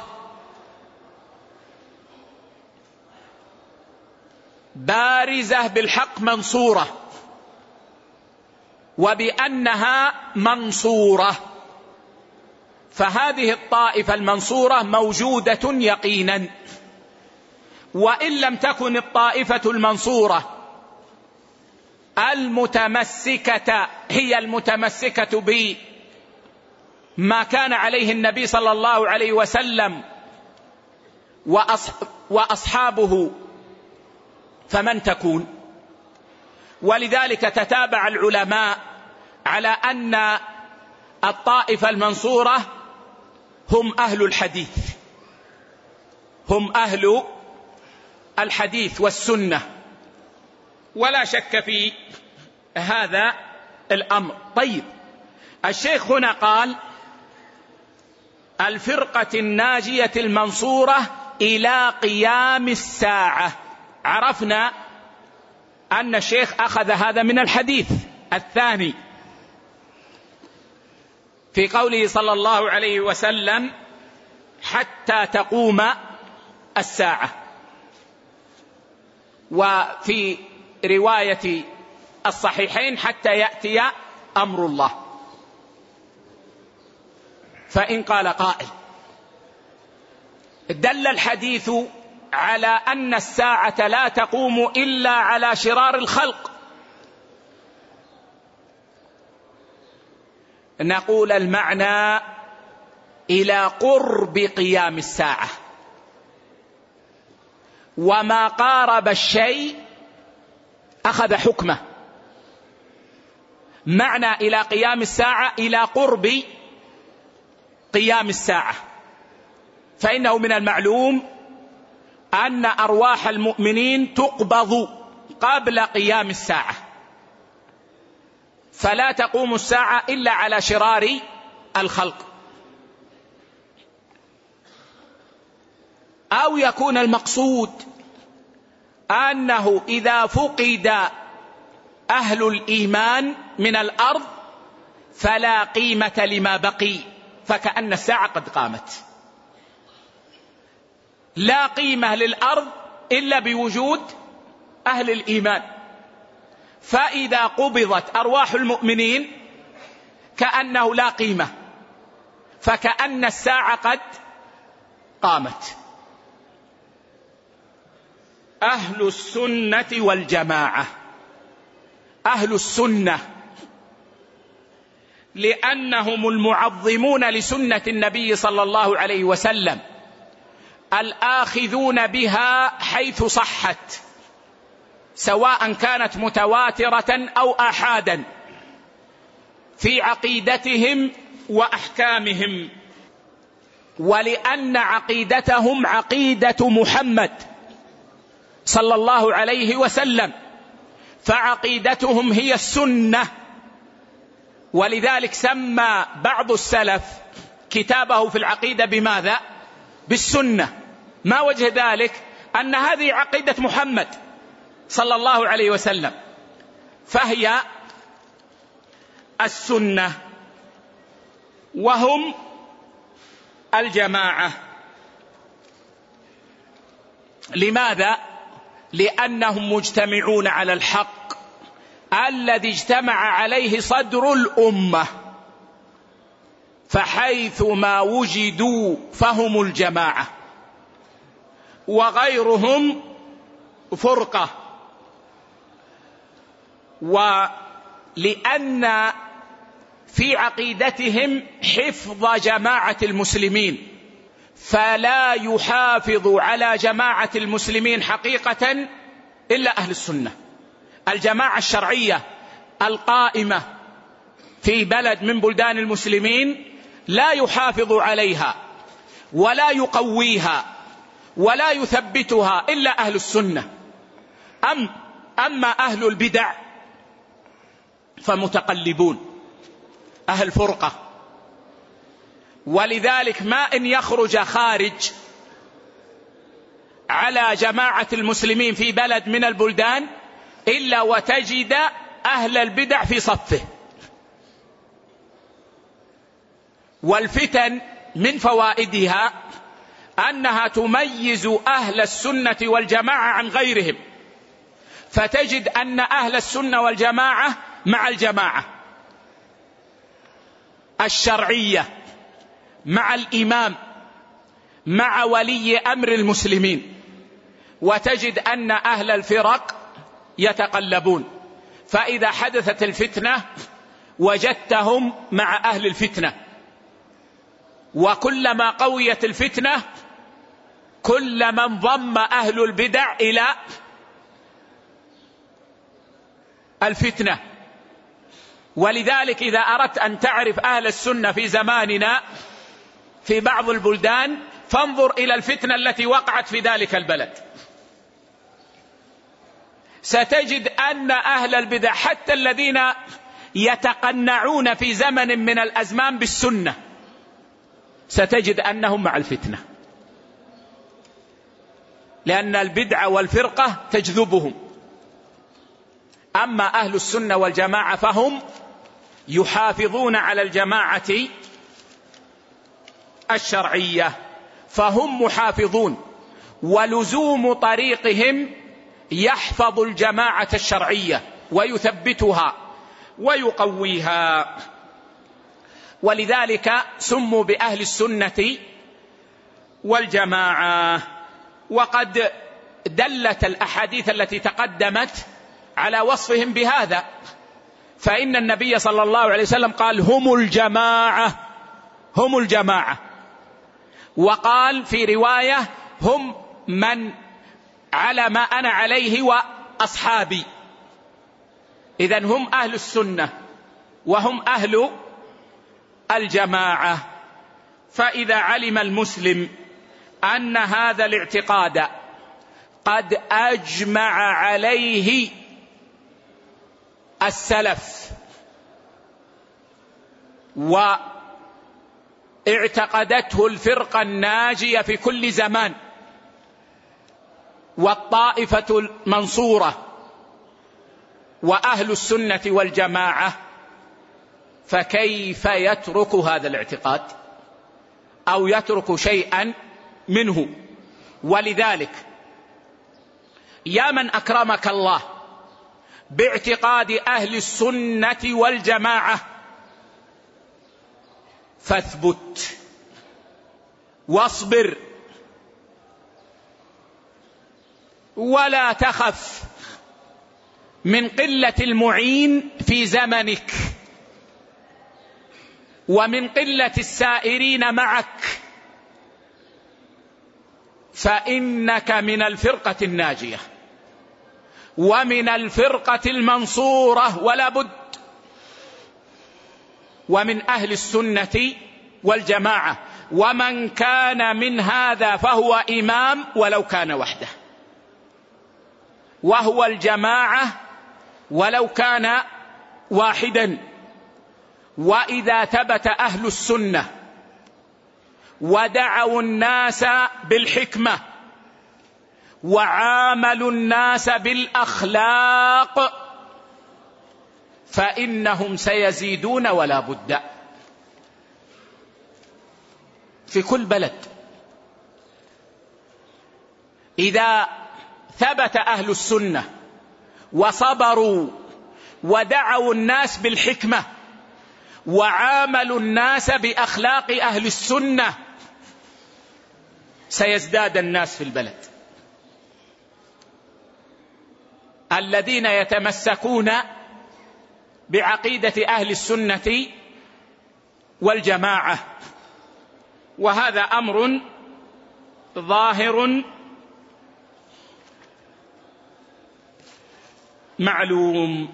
بارزة بالحق منصورة، وبأنها منصورة. فهذه الطائفة المنصورة موجودة يقينا، وإن لم تكن الطائفة المنصورة المتمسكة هي المتمسكة بما كان عليه النبي صلى الله عليه وسلم وأصحابه، فمن تكون؟ ولذلك تتابع العلماء على أن الطائفة المنصورة هم أهل الحديث، هم أهل الحديث والسنة، ولا شك في هذا الأمر. طيب، الشيخ هنا قال الفرقة الناجية المنصورة إلى قيام الساعة. عرفنا أن الشيخ أخذ هذا من الحديث الثاني في قوله صلى الله عليه وسلم حتى تقوم الساعة، وفي رواية الصحيحين حتى يأتي أمر الله. فإن قال قائل دل الحديث على أن الساعة لا تقوم إلا على شرار الخلق، نقول المعنى إلى قرب قيام الساعة، وما قارب الشيء أخذ حكمه. معنى إلى قيام الساعة إلى قرب قيام الساعة، فإنه من المعلوم أن أرواح المؤمنين تقبض قبل قيام الساعة، فلا تقوم الساعة إلا على شرار الخلق. أو يكون المقصود أنه إذا فقد أهل الإيمان من الأرض فلا قيمة لما بقي، فكأن الساعة قد قامت. لا قيمة للأرض إلا بوجود أهل الإيمان، فإذا قبضت أرواح المؤمنين كأنه لا قيمة، فكأن الساعة قد قامت. أهل السنة والجماعة، أهل السنة لأنهم المعظمون لسنة النبي صلى الله عليه وسلم، الآخذون بها حيث صحت، سواء كانت متواترة أو آحادا، في عقيدتهم وأحكامهم. ولأن عقيدتهم عقيدة محمد صلى الله عليه وسلم، فعقيدتهم هي السنة. ولذلك سمى بعض السلف كتابه في العقيدة بماذا؟ بالسنة. ما وجه ذلك؟ أن هذه عقيدة محمد صلى الله عليه وسلم، فهي السنة. وهم الجماعة. لماذا؟ لأنهم مجتمعون على الحق الذي اجتمع عليه صدر الأمة، فحيث ما وجدوا فهم الجماعة، وغيرهم فرقة. ولأن في عقيدتهم حفظ جماعة المسلمين، فلا يحافظ على جماعة المسلمين حقيقة إلا أهل السنة. الجماعة الشرعية القائمة في بلد من بلدان المسلمين لا يحافظ عليها ولا يقويها ولا يثبتها إلا أهل السنة. أما أهل البدع فمتقلبون، أهل فرقة. ولذلك ما إن يخرج خارج على جماعة المسلمين في بلد من البلدان إلا وتجد أهل البدع في صفه. والفتن من فوائدها أنها تميز أهل السنة والجماعة عن غيرهم، فتجد أن أهل السنة والجماعة مع الجماعة الشرعية، مع الإمام، مع ولي أمر المسلمين، وتجد أن أهل الفرق يتقلبون. فإذا حدثت الفتنة وجدتهم مع أهل الفتنة، وكلما قويت الفتنة كلما انضم أهل البدع إلى الفتنة. ولذلك إذا أردت أن تعرف أهل السنة في زماننا في بعض البلدان فانظر إلى الفتنة التي وقعت في ذلك البلد، ستجد أن أهل البدع حتى الذين يتقنعون في زمن من الأزمان بالسنة ستجد أنهم مع الفتنة، لأن البدع والفرقة تجذبهم. أما أهل السنة والجماعة فهم يحافظون على الجماعة الشرعية، فهم محافظون، ولزوم طريقهم يحفظ الجماعة الشرعية ويثبتها ويقويها، ولذلك سموا بأهل السنة والجماعة. وقد دلت الأحاديث التي تقدمت على وصفهم بهذا، فإن النبي صلى الله عليه وسلم قال هم الجماعة، هم الجماعة، وقال في رواية هم من على ما أنا عليه وأصحابي. إذن هم أهل السنة وهم أهل الجماعة. فإذا علم المسلم أن هذا الاعتقاد قد أجمع عليه السلف واعتقدته الفرقة الناجية في كل زمان والطائفة المنصورة وأهل السنة والجماعة، فكيف يترك هذا الاعتقاد أو يترك شيئا منه؟ ولذلك يا من أكرمك الله باعتقاد أهل السنة والجماعة فاثبت واصبر ولا تخف من قلة المعين في زمنك ومن قلة السائرين معك، فإنك من الفرقة الناجية ومن الفرقة المنصورة ولا بد، ومن أهل السنة والجماعة، ومن كان من هذا فهو إمام ولو كان وحده، وهو الجماعة ولو كان واحدا. وإذا ثبت أهل السنة ودعوا الناس بالحكمة وعاملوا الناس بالأخلاق فإنهم سيزيدون ولا بد في كل بلد. إذا ثبت أهل السنة وصبروا ودعوا الناس بالحكمة وعاملوا الناس بأخلاق أهل السنة سيزداد الناس في البلد. الذين يتمسكون بعقيدة أهل السنة والجماعة، وهذا أمر ظاهر معلوم.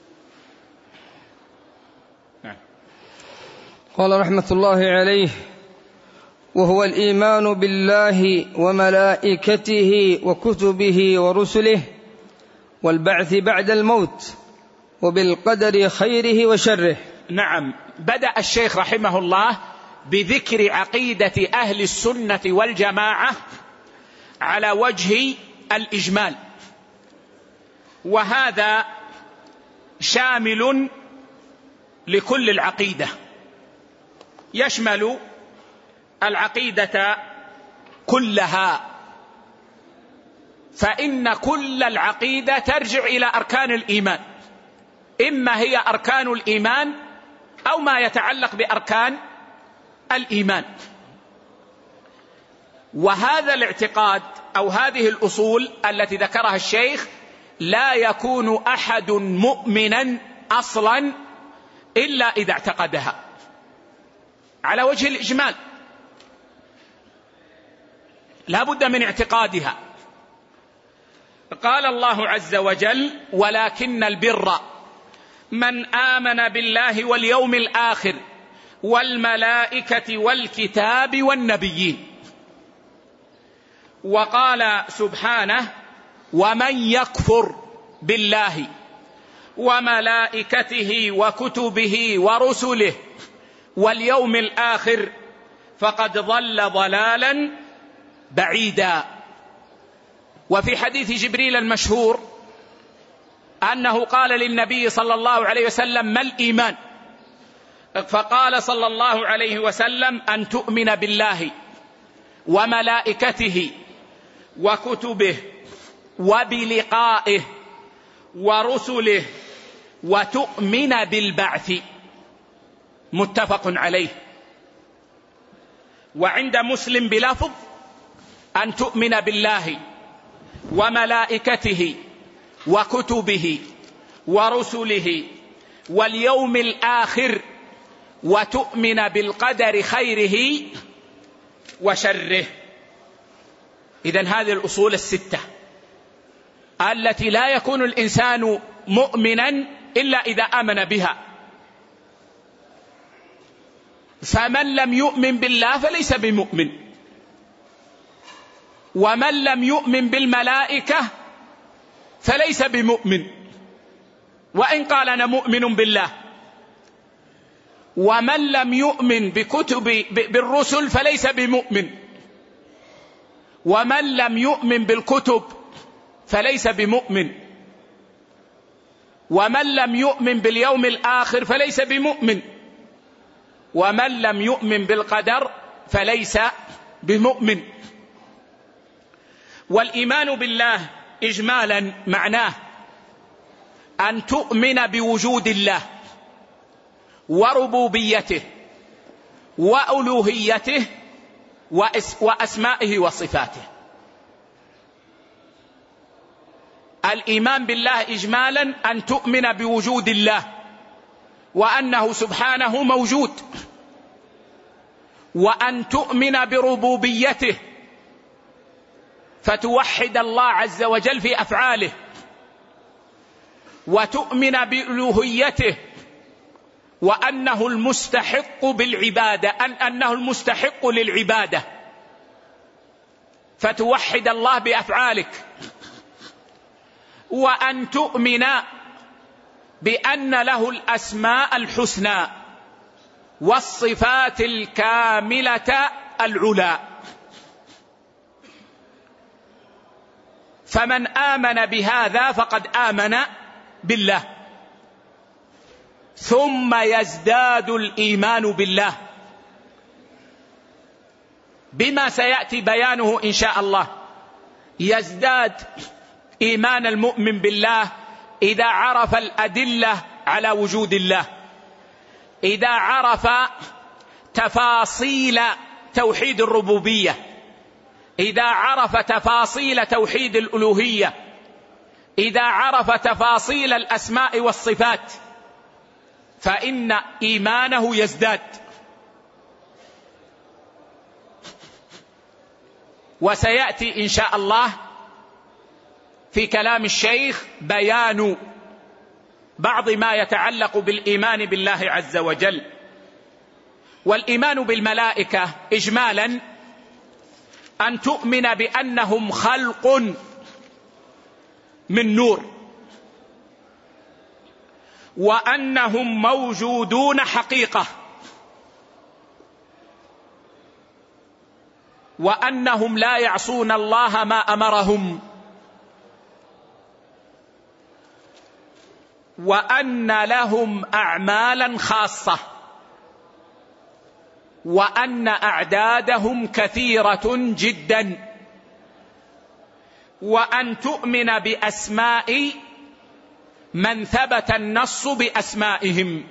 قال رحمة الله عليه: وهو الإيمان بالله وملائكته وكتبه ورسله والبعث بعد الموت وبالقدر خيره وشره. نعم، بدأ الشيخ رحمه الله بذكر عقيدة أهل السنة والجماعة على وجه الإجمال، وهذا شامل لكل العقيدة، يشمل العقيدة كلها، فإن كل العقيدة ترجع إلى أركان الإيمان، إما هي أركان الإيمان أو ما يتعلق بأركان الإيمان. وهذا الاعتقاد أو هذه الأصول التي ذكرها الشيخ لا يكون أحد مؤمنا أصلا إلا إذا اعتقدها على وجه الإجمال، لا بد من اعتقادها. قال الله عز وجل: ولكن البر من آمن بالله واليوم الآخر والملائكة والكتاب والنبيين. وقال سبحانه: ومن يكفر بالله وملائكته وكتبه ورسله واليوم الآخر فقد ضل ضلالا بعيدا. وفي حديث جبريل المشهور أنه قال للنبي صلى الله عليه وسلم: ما الإيمان؟ فقال صلى الله عليه وسلم: أن تؤمن بالله وملائكته وكتبه وبلقائه ورسله وتؤمن بالبعث. متفق عليه. وعند مسلم بلفظ: أن تؤمن بالله وملائكته وكتبه ورسله واليوم الآخر وتؤمن بالقدر خيره وشره. إذن هذه الأصول الستة التي لا يكون الإنسان مؤمنا إلا إذا آمن بها. فمن لم يؤمن بالله فليس بمؤمن، ومن لم يؤمن بالملائكة فليس بمؤمن وإن قال أنا مؤمن بالله، ومن لم يؤمن بالرسل فليس بمؤمن، ومن لم يؤمن بالكتب فليس بمؤمن، ومن لم يؤمن باليوم الآخر فليس بمؤمن، ومن لم يؤمن بالقدر فليس بمؤمن. والإيمان بالله إجمالا معناه أن تؤمن بوجود الله وربوبيته وألوهيته وأسمائه وصفاته. الإيمان بالله إجمالا أن تؤمن بوجود الله وأنه سبحانه موجود، وأن تؤمن بربوبيته فتوحد الله عز وجل في أفعاله، وتؤمن بألوهيته وأنه المستحق بالعبادة، أنه المستحق للعبادة فتوحد الله بأفعالك، وأن تؤمن بأن له الأسماء الحسنى والصفات الكاملة العلى. فمن آمن بهذا فقد آمن بالله. ثم يزداد الإيمان بالله بما سيأتي بيانه إن شاء الله. يزداد إيمان المؤمن بالله إذا عرف الأدلة على وجود الله، إذا عرف تفاصيل توحيد الربوبية، إذا عرف تفاصيل توحيد الألوهية، إذا عرف تفاصيل الأسماء والصفات، فإن إيمانه يزداد. وسيأتي إن شاء الله في كلام الشيخ بيان بعض ما يتعلق بالإيمان بالله عز وجل. والإيمان بالملائكة إجمالا أن تؤمن بأنهم خلق من نور، وأنهم موجودون حقيقة، وأنهم لا يعصون الله ما أمرهم، وأن لهم أعمالا خاصة، وأن أعدادهم كثيرة جدا، وأن تؤمن بأسماء من ثبت النص بأسمائهم،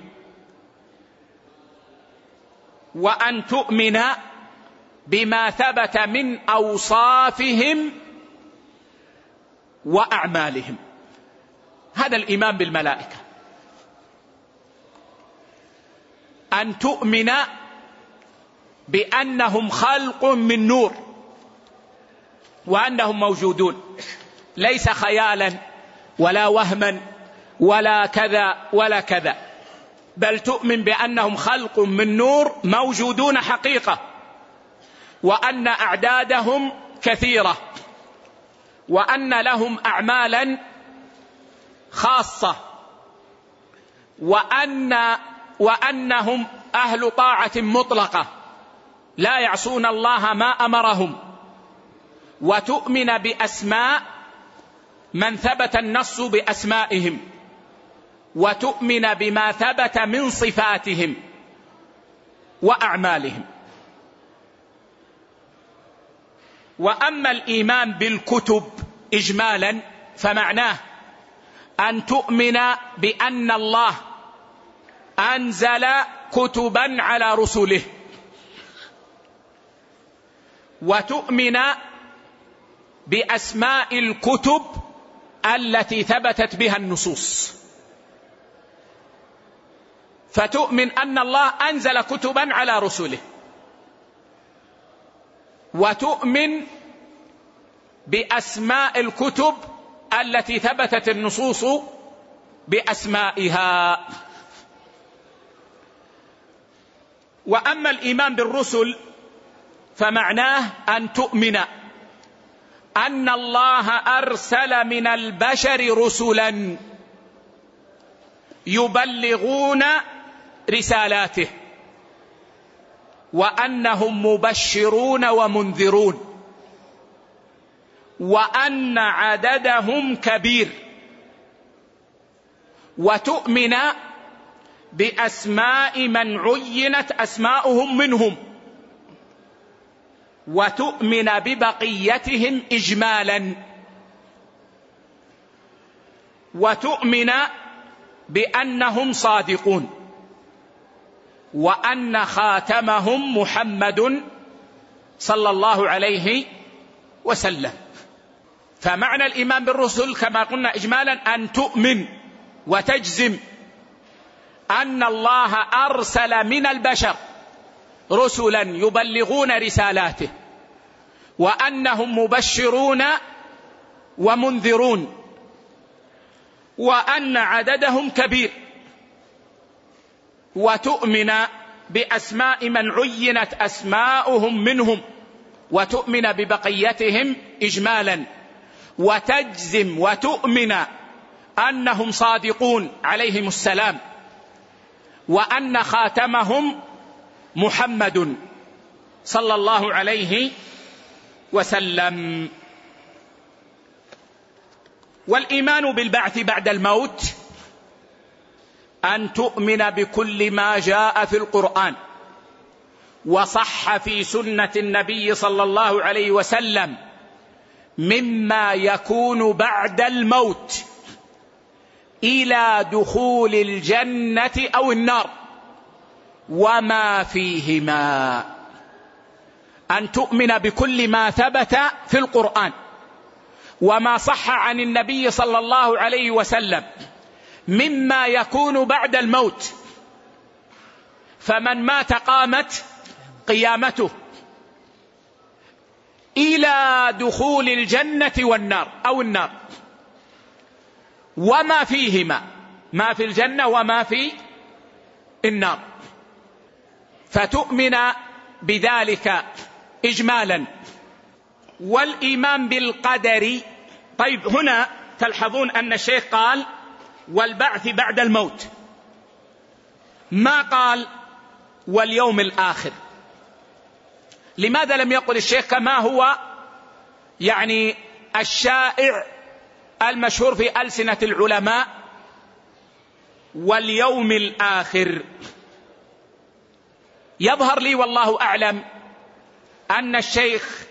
وأن تؤمن بما ثبت من أوصافهم وأعمالهم. هذا الإيمان بالملائكة، أن تؤمن بأنهم خلق من نور وأنهم موجودون، ليس خيالا ولا وهما ولا كذا ولا كذا، بل تؤمن بأنهم خلق من نور موجودون حقيقة، وأن أعدادهم كثيرة، وأن لهم أعمالا خاصة، وأنهم أهل طاعة مطلقة لا يعصون الله ما أمرهم، وتؤمن بأسماء من ثبت النص بأسمائهم، وتؤمن بما ثبت من صفاتهم وأعمالهم. وأما الإيمان بالكتب إجمالا فمعناه أن تؤمن بأن الله أنزل كتبا على رسله، وتؤمن بأسماء الكتب التي ثبتت بها النصوص، فتؤمن أن الله أنزل كتبا على رسله، وتؤمن بأسماء الكتب التي ثبتت النصوص بأسمائها. وأما الإيمان بالرسل فمعناه أن تؤمن أن الله أرسل من البشر رسلا يبلغون رسالاته، وأنهم مبشرون ومنذرون، وأن عددهم كبير، وتؤمن بأسماء من عينت أسماؤهم منهم، وتؤمن ببقيتهم إجمالا، وتؤمن بأنهم صادقون، وأن خاتمهم محمد صلى الله عليه وسلم. فمعنى الإيمان بالرسل كما قلنا إجمالا أن تؤمن وتجزم أن الله أرسل من البشر رسلا يبلغون رسالاته، وأنهم مبشرون ومنذرون، وأن عددهم كبير، وتؤمن بأسماء من عينت أسماؤهم منهم، وتؤمن ببقيتهم إجمالا، وتجزم وتؤمن أنهم صادقون عليهم السلام، وأن خاتمهم محمد صلى الله عليه وسلم. والإيمان بالبعث بعد الموت أن تؤمن بكل ما جاء في القرآن وصح في سنة النبي صلى الله عليه وسلم مما يكون بعد الموت إلى دخول الجنة أو النار وما فيهما. أن تؤمن بكل ما ثبت في القرآن وما صح عن النبي صلى الله عليه وسلم مما يكون بعد الموت، فمن مات قامت قيامته إلى دخول الجنة والنار أو النار وما فيهما، ما في الجنة وما في النار، فتؤمن بذلك إجمالا. والإيمان بالقدر، طيب هنا تلحظون أن الشيخ قال والبعث بعد الموت، ما قال واليوم الآخر. لماذا لم يقل الشيخ كما هو يعني الشائع المشهور في ألسنة العلماء واليوم الآخر؟ يظهر لي والله أعلم أن الشيخ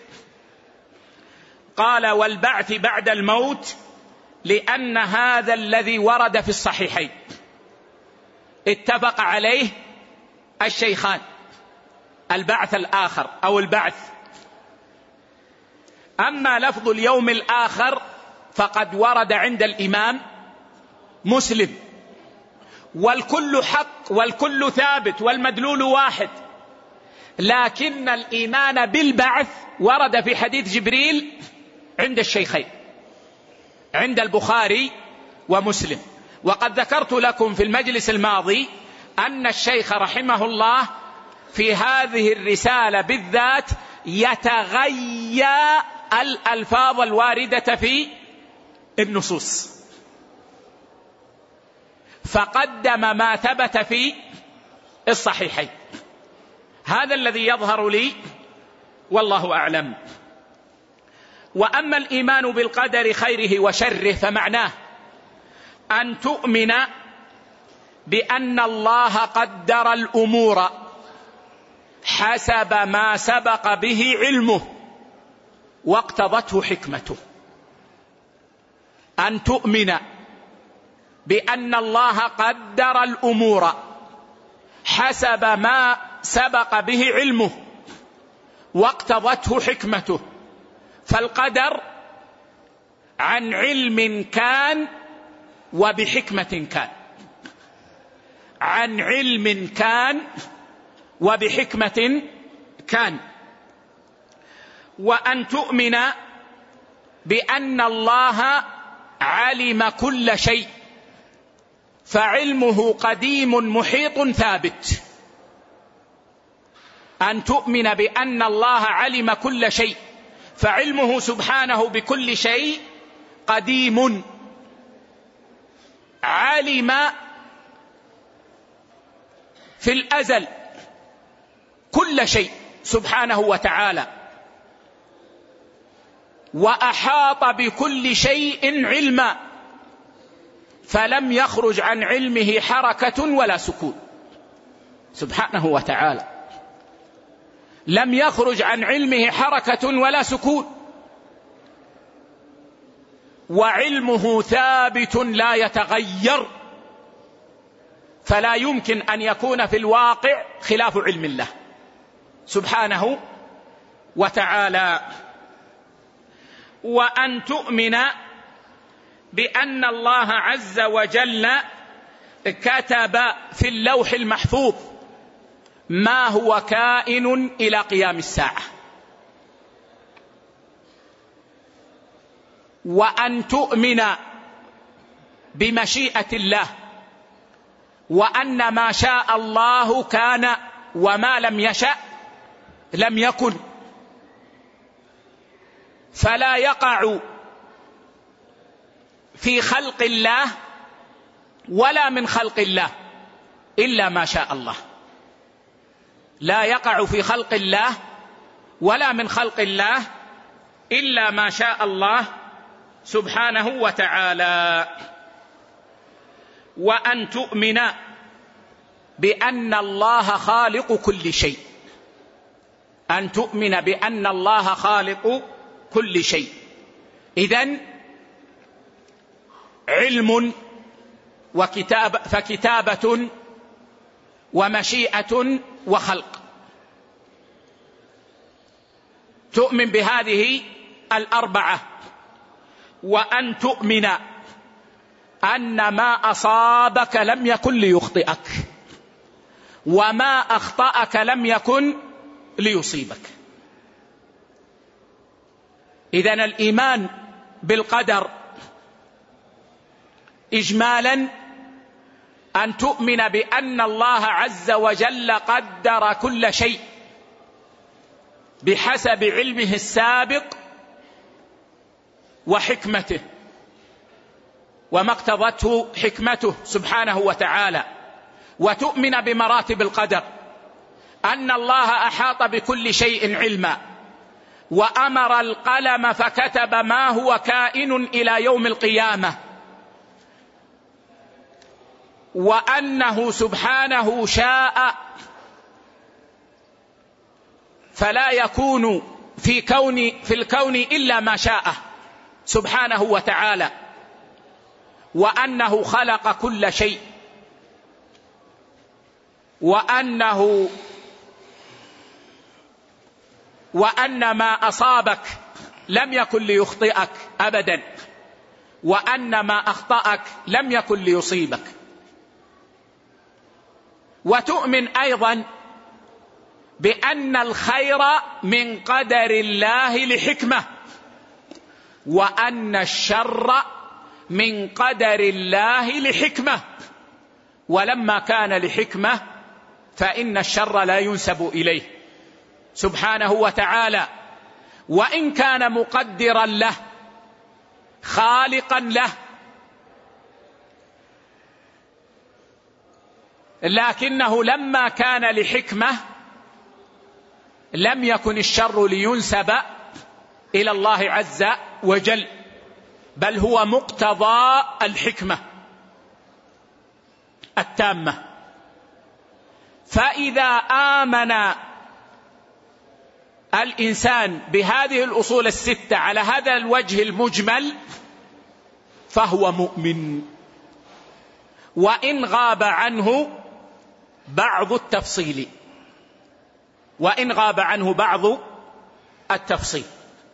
قال والبعث بعد الموت لأن هذا الذي ورد في الصحيحين اتفق عليه الشيخان، البعث الآخر أو البعث. أما لفظ اليوم الآخر فقد ورد عند الإمام مسلم، والكل حق والكل ثابت والمدلول واحد، لكن الإيمان بالبعث ورد في حديث جبريل عند الشيخين، عند البخاري ومسلم. وقد ذكرت لكم في المجلس الماضي أن الشيخ رحمه الله في هذه الرسالة بالذات يتغيى الألفاظ الواردة في النصوص، فقدم ما ثبت في الصحيحين. هذا الذي يظهر لي والله أعلم. وأما الإيمان بالقدر خيره وشره فمعناه أن تؤمن بأن الله قدر الأمور حسب ما سبق به علمه واقتضته حكمته. أن تؤمن بأن الله قدر الأمور حسب ما سبق به علمه واقتضته حكمته. فالقدر عن علم كان وبحكمة كان، عن علم كان وبحكمة كان. وأن تؤمن بأن الله علم كل شيء فعلمه قديم محيط ثابت. أن تؤمن بأن الله علم كل شيء فعلمه سبحانه بكل شيء قديم، علم في الأزل كل شيء سبحانه وتعالى، وأحاط بكل شيء علما، فلم يخرج عن علمه حركة ولا سكون سبحانه وتعالى، لم يخرج عن علمه حركة ولا سكون، وعلمه ثابت لا يتغير، فلا يمكن أن يكون في الواقع خلاف علم الله سبحانه وتعالى. وأن تؤمن بأن الله عز وجل كتب في اللوح المحفوظ ما هو كائن إلى قيام الساعة. وأن تؤمن بمشيئة الله، وأن ما شاء الله كان وما لم يشأ لم يكن، فلا يقع في خلق الله ولا من خلق الله إلا ما شاء الله، لا يقع في خلق الله ولا من خلق الله إلا ما شاء الله سبحانه وتعالى. وأن تؤمن بأن الله خالق كل شيء، أن تؤمن بأن الله خالق كل شيء. إذن علم فكتابة ومشيئة وخلق. تؤمن بهذه الأربعة. وأن تؤمن أن ما أصابك لم يكن ليخطئك، وما أخطأك لم يكن ليصيبك. إذن الإيمان بالقدر إجمالا أن تؤمن بأن الله عز وجل قدر كل شيء بحسب علمه السابق وحكمته وما اقتضته حكمته سبحانه وتعالى. وتؤمن بمراتب القدر، أن الله أحاط بكل شيء علما، وأمر القلم فكتب ما هو كائن إلى يوم القيامة، وأنه سبحانه شاء فلا يكون في الكون إلا ما شاء سبحانه وتعالى، وأنه خلق كل شيء، وأن ما أصابك لم يكن ليخطئك أبدا، وأن ما أخطأك لم يكن ليصيبك. وتؤمن أيضا بأن الخير من قدر الله لحكمة، وأن الشر من قدر الله لحكمة، ولما كان لحكمة فإن الشر لا ينسب إليه سبحانه وتعالى، وإن كان مقدرا له خالقا له، لكنه لما كان لحكمة لم يكن الشر لينسب إلى الله عز وجل، بل هو مقتضى الحكمة التامة. فإذا آمن الإنسان بهذه الأصول الستة على هذا الوجه المجمل فهو مؤمن، وإن غاب عنه بعض التفصيل، وإن غاب عنه بعض التفصيل.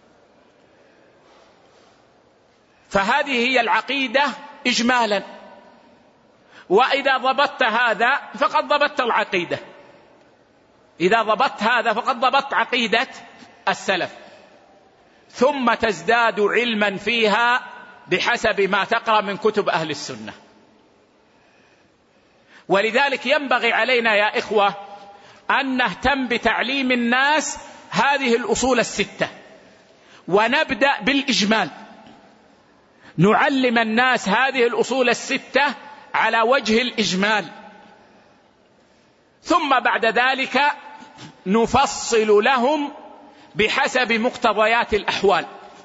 فهذه هي العقيدة إجمالا، وإذا ضبطت هذا فقد ضبطت العقيدة، إذا ضبطت هذا فقد ضبطت عقيدة السلف، ثم تزداد علما فيها بحسب ما تقرأ من كتب أهل السنة. ولذلك ينبغي علينا يا إخوة أن نهتم بتعليم الناس هذه الأصول الستة، ونبدأ بالإجمال، نعلم الناس هذه الأصول الستة على وجه الإجمال، ثم بعد ذلك نفصل لهم بحسب مقتضيات الأحوال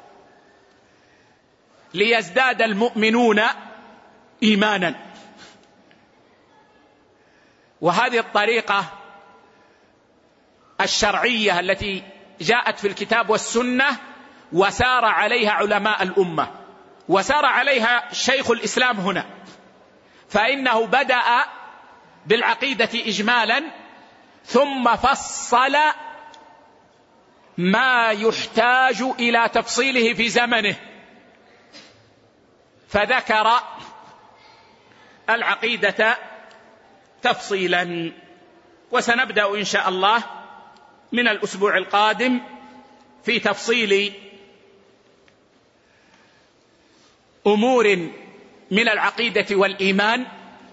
ليزداد المؤمنون إيمانا. وهذه الطريقة الشرعية التي جاءت في الكتاب والسنة وسار عليها علماء الأمة، وسار عليها شيخ الإسلام هنا، فإنه بدأ بالعقيدة إجمالا ثم فصل ما يحتاج إلى تفصيله في زمنه، فذكر العقيدة تفصيلا. وسنبدأ إن شاء الله من الأسبوع القادم في تفصيل أمور من العقيدة والإيمان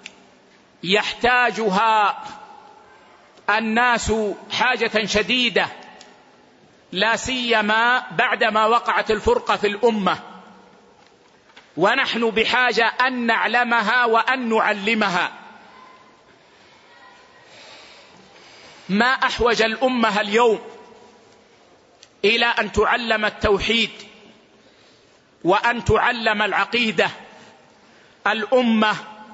يحتاجها الناس حاجة شديدة، لا سيما بعدما وقعت الفرقة في الأمة، ونحن بحاجة أن نعلمها وأن نعلمها. ما أحوج الأمة اليوم إلى أن تعلم التوحيد وأن تعلم العقيدة. الأمة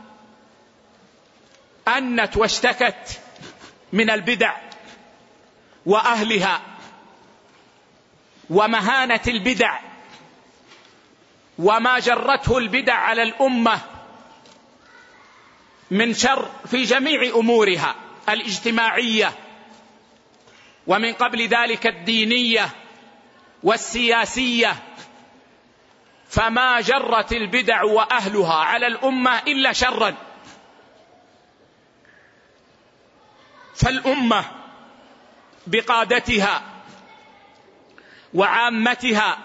أنت واشتكت من البدع وأهلها ومهانة البدع وما جرته البدع على الأمة من شر في جميع أمورها الاجتماعية، ومن قبل ذلك الدينية والسياسية، فما جرت البدع وأهلها على الأمة إلا شرا. فالأمة بقادتها وعامتها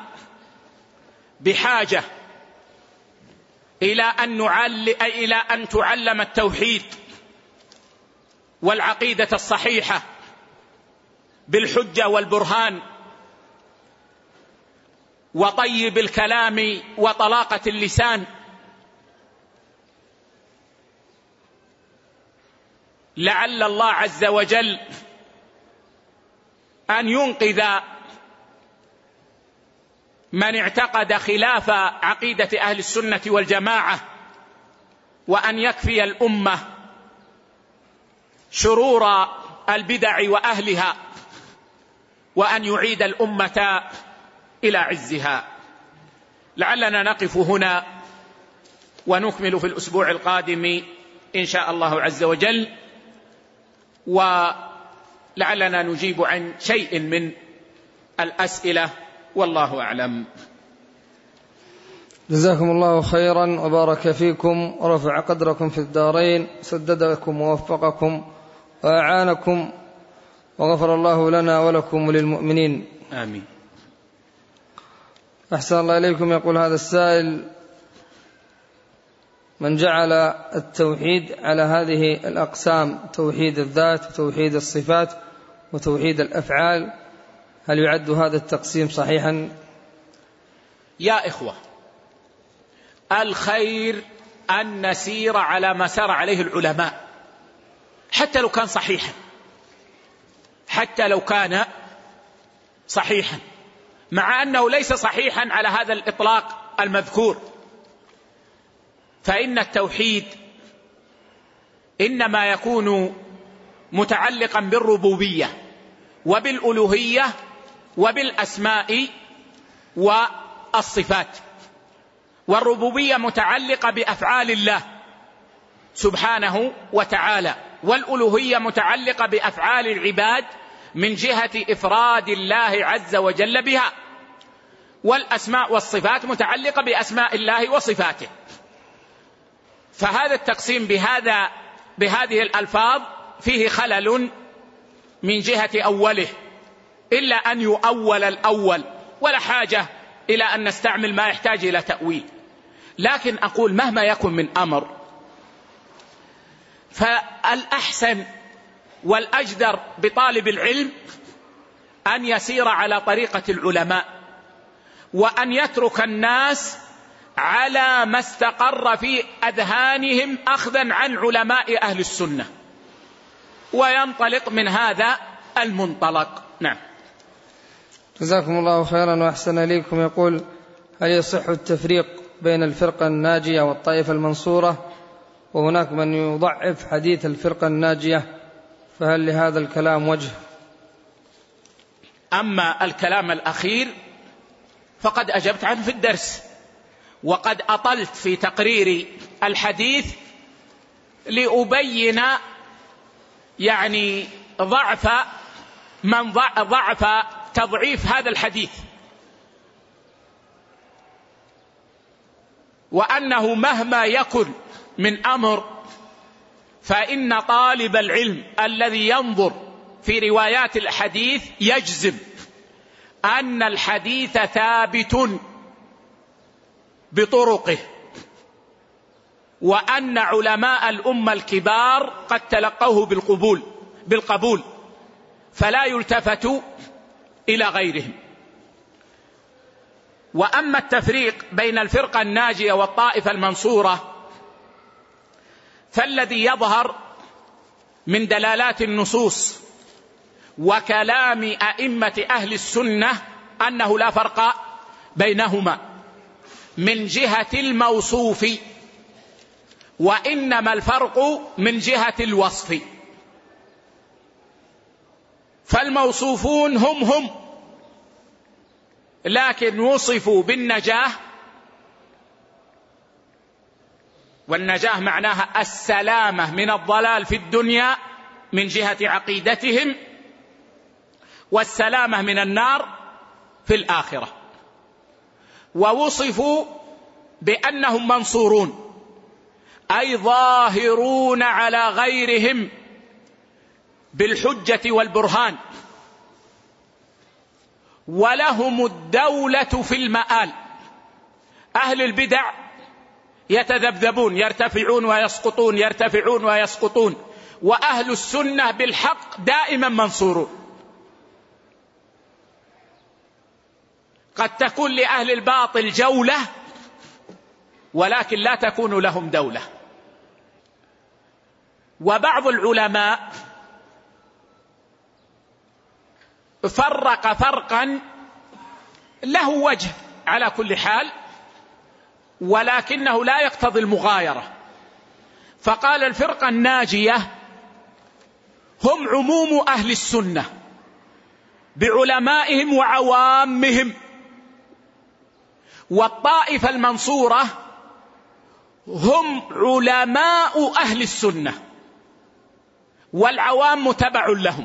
بحاجة إلى أن تعلم التوحيد والعقيدة الصحيحة بالحجة والبرهان وطيب الكلام وطلاقة اللسان، لعل الله عز وجل أن ينقذ من اعتقد خلاف عقيدة أهل السنة والجماعة، وأن يكفي الأمة شرور البدع وأهلها، وأن يعيد الأمة إلى عزها. لعلنا نقف هنا ونكمل في الأسبوع القادم إن شاء الله عز وجل، ولعلنا نجيب عن شيء من الأسئلة، والله أعلم. جزاكم الله خيرا وبارك فيكم ورفع قدركم في الدارين، سددكم ووفقكم وأعانكم، وغفر الله لنا ولكم وللمؤمنين آمين. أحسن الله إليكم. يقول هذا السائل: من جعل التوحيد على هذه الأقسام، توحيد الذات وتوحيد الصفات وتوحيد الأفعال، هل يعد هذا التقسيم صحيحا؟ يا إخوة، الخير أن نسير على ما سار عليه العلماء، حتى لو كان صحيحا، حتى لو كان صحيحا، مع أنه ليس صحيحا على هذا الإطلاق المذكور. فإن التوحيد إنما يكون متعلقا بالربوبية وبالألوهية وبالأسماء والصفات. والربوبية متعلقة بأفعال الله سبحانه وتعالى، والألوهية متعلقة بأفعال العباد من جهة إفراد الله عز وجل بها، والأسماء والصفات متعلقة بأسماء الله وصفاته. فهذا التقسيم بهذه الألفاظ فيه خلل من جهة أوله، إلا أن يؤول الأول، ولا حاجة إلى أن نستعمل ما يحتاج إلى تأويل. لكن أقول مهما يكن من أمر، فالأحسن والأجدر بطالب العلم أن يسير على طريقة العلماء، وأن يترك الناس على ما استقر في أذهانهم أخذا عن علماء أهل السنة، وينطلق من هذا المنطلق. نعم. جزاكم الله خيرا وأحسن إليكم. يقول: هل يصح التفريق بين الفرقة الناجية والطائفة المنصورة؟ وهناك من يضعف حديث الفرقة الناجية، فهل لهذا الكلام وجه؟ أما الكلام الأخير فقد أجبت عنه في الدرس، وقد أطلت في تقرير الحديث لأبين يعني ضعف من ضعف تضعيف هذا الحديث، وأنه مهما يكن من أمر فإن طالب العلم الذي ينظر في روايات الحديث يجزم أن الحديث ثابت بطرقه، وأن علماء الأمة الكبار قد تلقوه بالقبول، فلا يلتفت إلى غيرهم. وأما التفريق بين الفرقة الناجية والطائفة المنصورة، فالذي يظهر من دلالات النصوص وكلام أئمة أهل السنة أنه لا فرق بينهما من جهة الموصوف، وإنما الفرق من جهة الوصف. فالموصوفون هم لكن وصفوا بالنجاة، والنجاة معناها السلامة من الضلال في الدنيا من جهة عقيدتهم، والسلامة من النار في الآخرة. ووصفوا بأنهم منصورون، أي ظاهرون على غيرهم بالحجة والبرهان، ولهم الدولة في المآل. أهل البدع يتذبذبون، يرتفعون ويسقطون، يرتفعون ويسقطون، وأهل السنة بالحق دائما منصورون. قد تكون لأهل الباطل جولة، ولكن لا تكون لهم دولة. وبعض العلماء فرق فرقا له وجه على كل حال، ولكنه لا يقتضي المغايرة. فقال: الفرقة الناجية هم عموم أهل السنة بعلمائهم وعوامهم، والطائفة المنصورة هم علماء أهل السنة والعوام متبع لهم.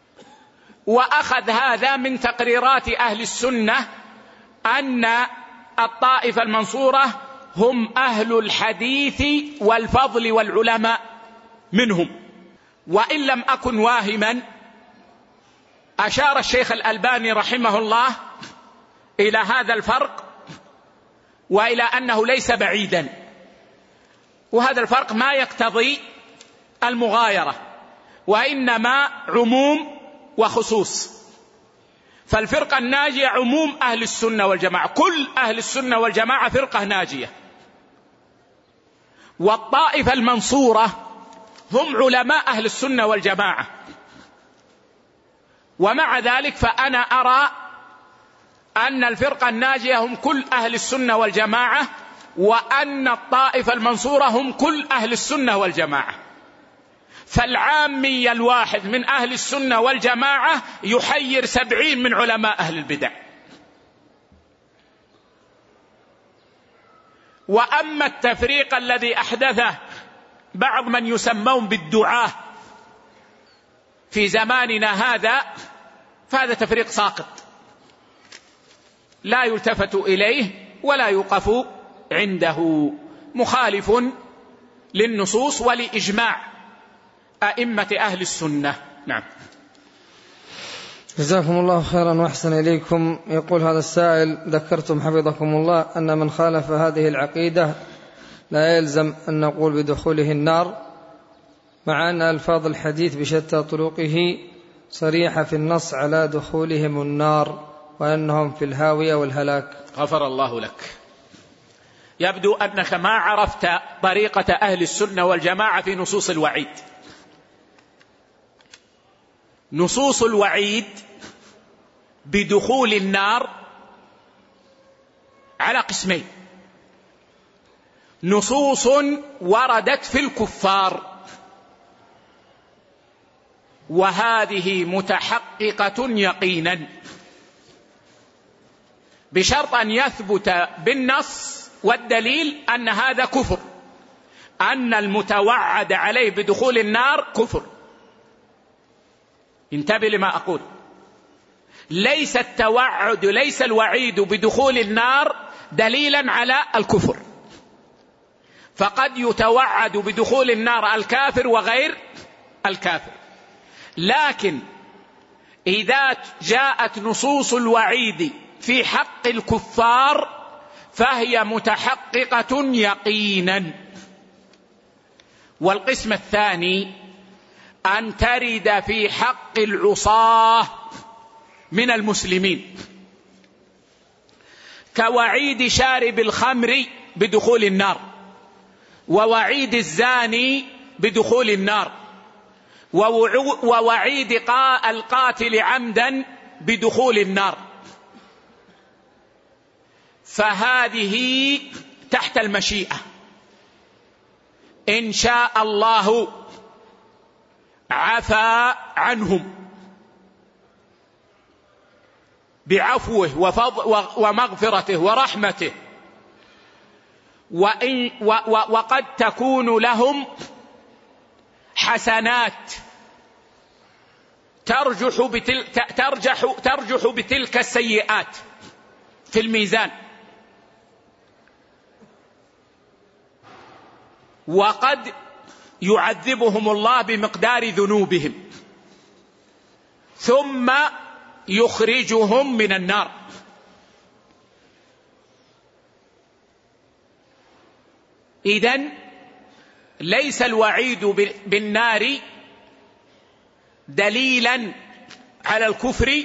وأخذ هذا من تقريرات أهل السنة أن الطائفة المنصورة هم أهل الحديث والفضل والعلماء منهم. وإن لم أكن واهما، أشار الشيخ الألباني رحمه الله إلى هذا الفرق وإلى أنه ليس بعيدا، وهذا الفرق ما يقتضي المغايرة، وإنما عموم وخصوص. فالفرقة الناجية عموم أهل السنة والجماعة، كل أهل السنة والجماعة فرقة ناجية. والطائفة المنصورة هم علماء أهل السنة والجماعة. ومع ذلك فأنا أرى أن الفرقة الناجية هم كل أهل السنة والجماعة، وأن الطائفة المنصورة هم كل أهل السنة والجماعة. فالعامي الواحد من أهل السنة والجماعة يحير 70 من علماء أهل البدع. وأما التفريق الذي أحدثه بعض من يسمون بالدعاة في زماننا هذا، فهذا تفريق ساقط لا يلتفت إليه ولا يوقف عنده، مخالف للنصوص ولإجماع أئمة أهل السنة. نعم. جزاكم الله خيرا وأحسن إليكم. يقول هذا السائل: ذكرتم حفظكم الله أن من خالف هذه العقيدة لا يلزم أن نقول بدخوله النار، مع أن ألفاظ الحديث بشتى طرقه صريحة في النص على دخولهم النار وأنهم في الهاوية والهلاك. غفر الله لك. يبدو أنك ما عرفت طريقة أهل السنة والجماعة في نصوص الوعيد. نصوص الوعيد بدخول النار على قسمين: نصوص وردت في الكفار، وهذه متحققة يقينا بشرط أن يثبت بالنص والدليل أن هذا كفر، أن المتوعد عليه بدخول النار كفر. انتبه لما أقول، ليس التوعد، ليس الوعيد بدخول النار دليلا على الكفر، فقد يتوعد بدخول النار الكافر وغير الكافر. لكن إذا جاءت نصوص الوعيد في حق الكفار فهي متحققة يقينا. والقسم الثاني أن ترد في حق العصاة من المسلمين، كوعيد شارب الخمر بدخول النار، ووعيد الزاني بدخول النار، ووعيد القاتل عمدا بدخول النار. فهذه تحت المشيئة، إن شاء الله عفا عنهم بعفوه ومغفرته ورحمته، وقد تكون لهم حسنات ترجح بتلك السيئات في الميزان، وقد يعذبهم الله بمقدار ذنوبهم ثم يخرجهم من النار. إذن ليس الوعيد بالنار دليلا على الكفر،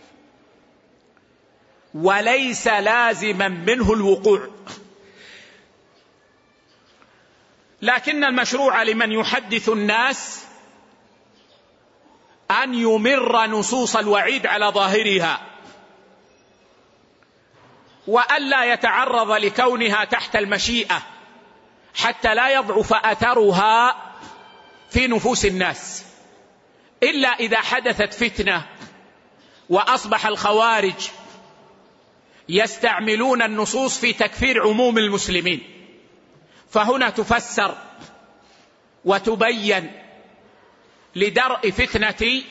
وليس لازما منه الوقوع، لكن المشروع لمن يحدث الناس أن يمر نصوص الوعيد على ظاهرها، وألا يتعرض لكونها تحت المشيئة حتى لا يضعف أثرها في نفوس الناس، إلا إذا حدثت فتنة وأصبح الخوارج يستعملون النصوص في تكفير عموم المسلمين، فهنا تفسر وتبين لدرء فتنة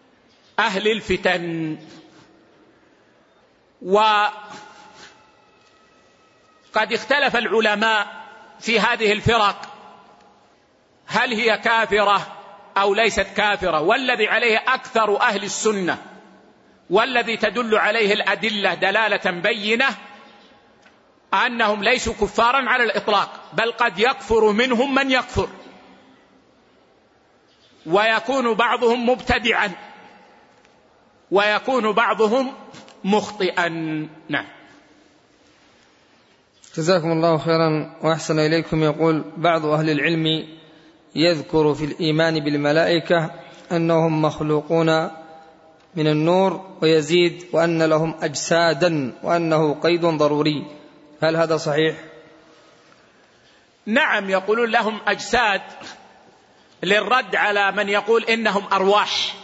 أهل الفتن. قد اختلف العلماء في هذه الفرق هل هي كافرة أو ليست كافرة، والذي عليه أكثر أهل السنة والذي تدل عليه الأدلة دلالة بينة أنهم ليسوا كفارا على الإطلاق، بل قد يكفر منهم من يكفر، ويكون بعضهم مبتدعا ويكون بعضهم مخطئا. نعم. جزاكم الله خيرا وأحسن إليكم. يقول بعض أهل العلم يذكر في الإيمان بالملائكة أنهم مخلوقون من النور، ويزيد وأن لهم أجسادا وأنه قيد ضروري، هل هذا صحيح؟ نعم، يقولون لهم أجساد للرد على من يقول إنهم أرواح.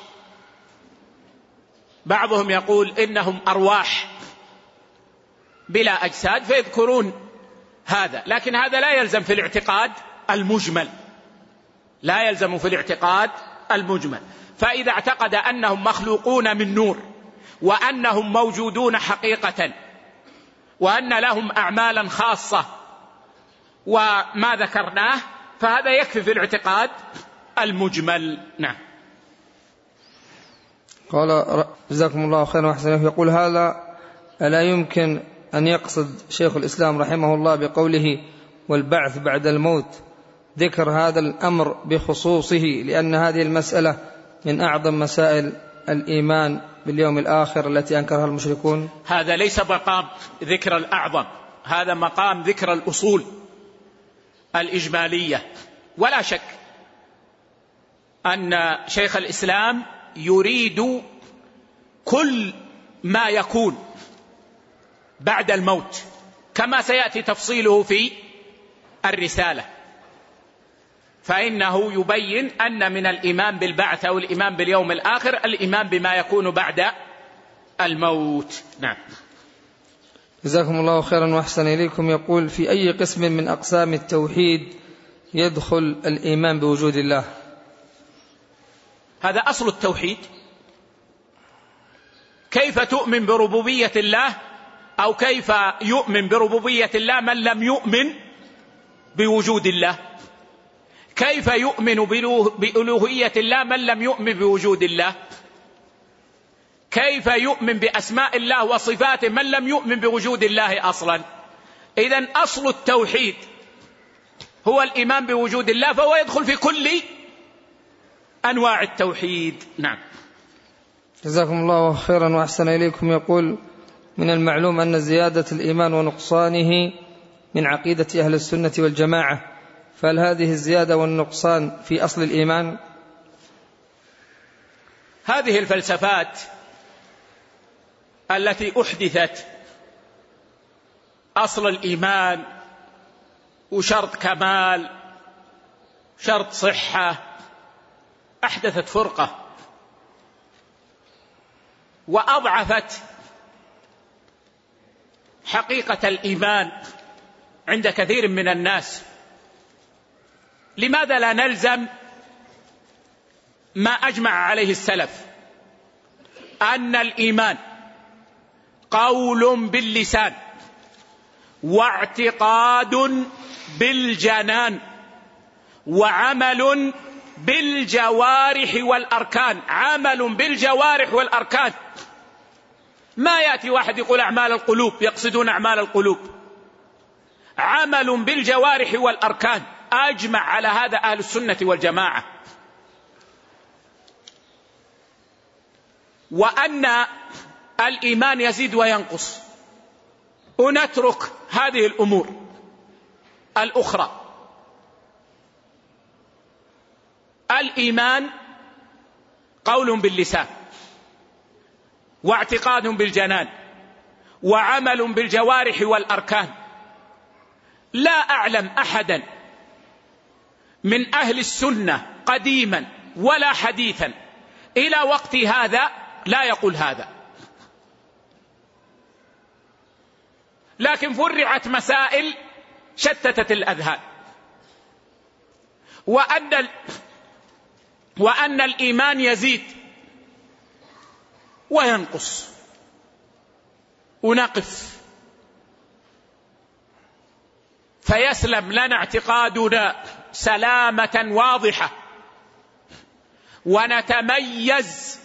بعضهم يقول إنهم أرواح بلا أجساد فيذكرون هذا، لكن هذا لا يلزم في الاعتقاد المجمل، لا يلزم في الاعتقاد المجمل. فإذا اعتقد أنهم مخلوقون من نور وأنهم موجودون حقيقة وأن لهم أعمالا خاصة وما ذكرناه فهذا يكفي في الاعتقاد المجمل. نعم. قال جزاكم الله خيرا وأحسن. يقول هذا ألا يمكن أن يقصد شيخ الإسلام رحمه الله بقوله والبعث بعد الموت ذكر هذا الأمر بخصوصه، لأن هذه المسألة من أعظم مسائل الإيمان باليوم الآخر التي أنكرها المشركون؟ هذا ليس مقام ذكر الأعظم، هذا مقام ذكر الأصول الإجمالية. ولا شك أن شيخ الإسلام يريد كل ما يكون بعد الموت كما سيأتي تفصيله في الرسالة، فإنه يبين أن من الإيمان بالبعث أو الإيمان باليوم الآخر الإيمان بما يكون بعد الموت. نعم. جزاكم الله خيرا وأحسن إليكم. يقول في أي قسم من أقسام التوحيد يدخل الإيمان بوجود الله؟ هذا أصل التوحيد. كيف تؤمن بربوبية الله أو كيف يؤمن بربوبية الله من لم يؤمن بوجود الله؟ كيف يؤمن بألوهية الله من لم يؤمن بوجود الله؟ كيف يؤمن بأسماء الله وصفاته من لم يؤمن بوجود الله أصلا؟ إذن أصل التوحيد هو الإيمان بوجود الله، فهو يدخل في كل أنواع التوحيد. نعم. جزاكم الله خيرا وأحسن إليكم. يقول من المعلوم أن زيادة الإيمان ونقصانه من عقيدة أهل السنة والجماعة، فهل هذه الزيادة والنقصان في أصل الإيمان؟ هذه الفلسفات التي أحدثت أصل الإيمان وشرط كمال شرط صحة أحدثت فرقة وأضعفت حقيقة الإيمان عند كثير من الناس. لماذا لا نلزم ما أجمع عليه السلف أن الإيمان قول باللسان واعتقاد بالجنان وعمل بالجوارح والأركان. عمل بالجوارح والأركان، ما يأتي واحد يقول أعمال القلوب، يقصدون أعمال القلوب. عمل بالجوارح والأركان، أجمع على هذا أهل السنة والجماعة. وأن الإيمان يزيد وينقص، ونترك هذه الأمور الأخرى. الإيمان قول باللسان واعتقاد بالجنان وعمل بالجوارح والأركان. لا أعلم أحدا من أهل السنة قديما ولا حديثا إلى وقت هذا لا يقول هذا، لكن فرعت مسائل شتتت الأذهان. وأن الإيمان يزيد وينقص، ونقف فيسلم لنا اعتقادنا سلامة واضحة، ونتميز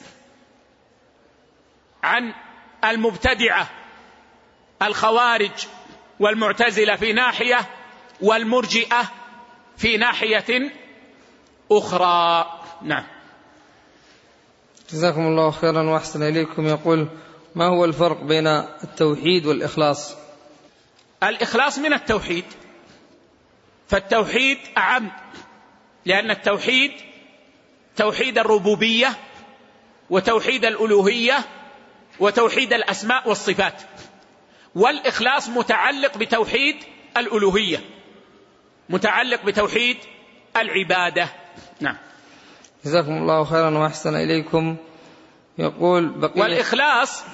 عن المبتدعة الخوارج والمعتزلة في ناحية، والمرجئة في ناحية أخرى. نعم. جزاكم الله خيرا وأحسن إليكم. يقول: ما هو الفرق بين التوحيد والإخلاص؟ الإخلاص من التوحيد، فالتوحيد أعم، لأن التوحيد توحيد الربوبية وتوحيد الألوهية وتوحيد الأسماء والصفات، والإخلاص متعلق بتوحيد الألوهية، متعلق بتوحيد العبادة. نعم. جزاكم الله خيرا وأحسن إليكم. يقول: والإخلاص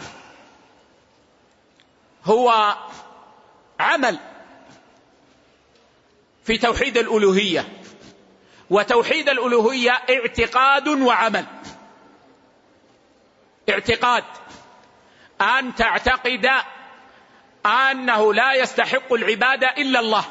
هو عمل في توحيد الألوهية، وتوحيد الألوهية اعتقاد وعمل. اعتقاد أن تعتقد أنه لا يستحق العبادة إلا الله،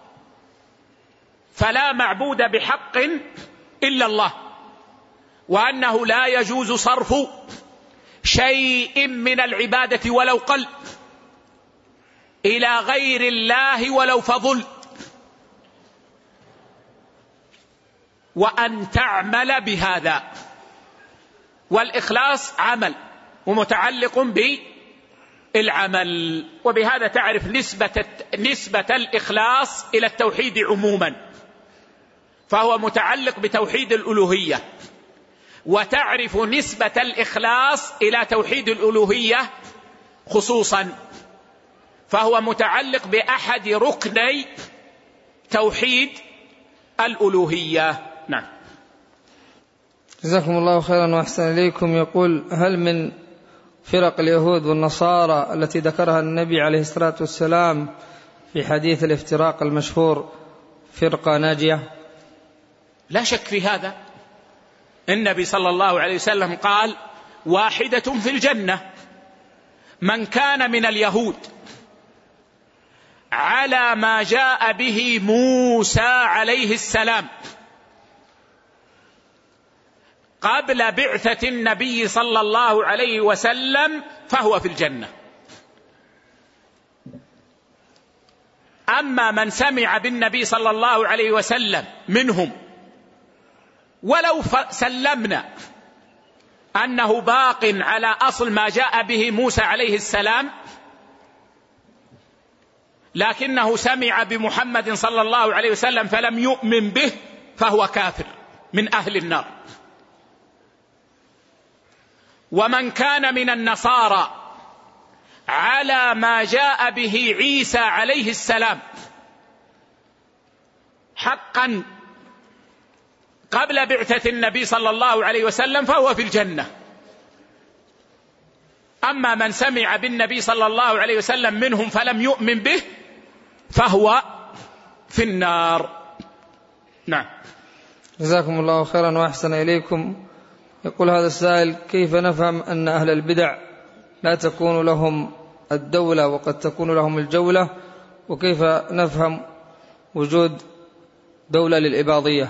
فلا معبود بحق إلا الله، وأنه لا يجوز صرف شيء من العبادة ولو قل إلى غير الله ولو فضل، وأن تعمل بهذا. والإخلاص عمل ومتعلق بالعمل، وبهذا تعرف نسبة الإخلاص إلى التوحيد عموما، فهو متعلق بتوحيد الألوهية، وتعرف نسبة الإخلاص إلى توحيد الألوهية خصوصا، فهو متعلق بأحد ركني توحيد الألوهية. نعم. جزاكم الله خيرا وأحسن إليكم. يقول: هل من فرق اليهود والنصارى التي ذكرها النبي عليه الصلاة والسلام في حديث الافتراق المشهور فرقة ناجية؟ لا شك في هذا. النبي صلى الله عليه وسلم قال: واحدة في الجنة، من كان من اليهود على ما جاء به موسى عليه السلام قبل بعثة النبي صلى الله عليه وسلم فهو في الجنة. أما من سمع بالنبي صلى الله عليه وسلم منهم ولو سلمنا أنه باق على أصل ما جاء به موسى عليه السلام، لكنه سمع بمحمد صلى الله عليه وسلم فلم يؤمن به، فهو كافر من أهل النار. ومن كان من النصارى على ما جاء به عيسى عليه السلام حقا قبل بعثة النبي صلى الله عليه وسلم فهو في الجنة. أما من سمع بالنبي صلى الله عليه وسلم منهم فلم يؤمن به فهو في النار. نعم. جزاكم الله خيرا وأحسن إليكم. يقول هذا السائل: كيف نفهم أن أهل البدع لا تكون لهم الدولة وقد تكون لهم الجولة، وكيف نفهم وجود دولة للإباضية؟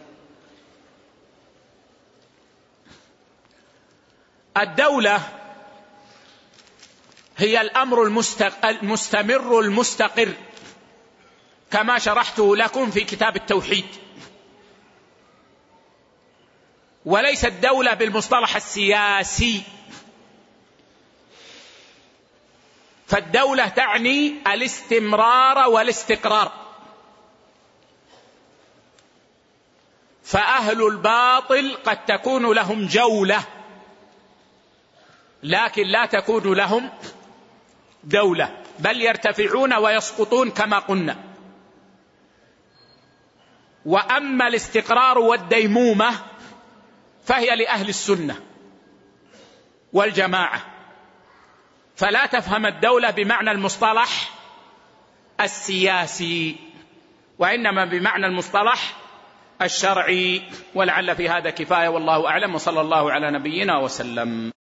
الدولة هي الأمر المستمر المستقر كما شرحته لكم في كتاب التوحيد، وليس الدولة بالمصطلح السياسي، فالدولة تعني الاستمرار والاستقرار. فأهل الباطل قد تكون لهم جولة لكن لا تكون لهم دولة، بل يرتفعون ويسقطون كما قلنا. وأما الاستقرار والديمومة فهي لأهل السنة والجماعة، فلا تفهم الدولة بمعنى المصطلح السياسي، وإنما بمعنى المصطلح الشرعي. ولعل في هذا كفاية، والله أعلم، وصلى الله على نبينا وسلم.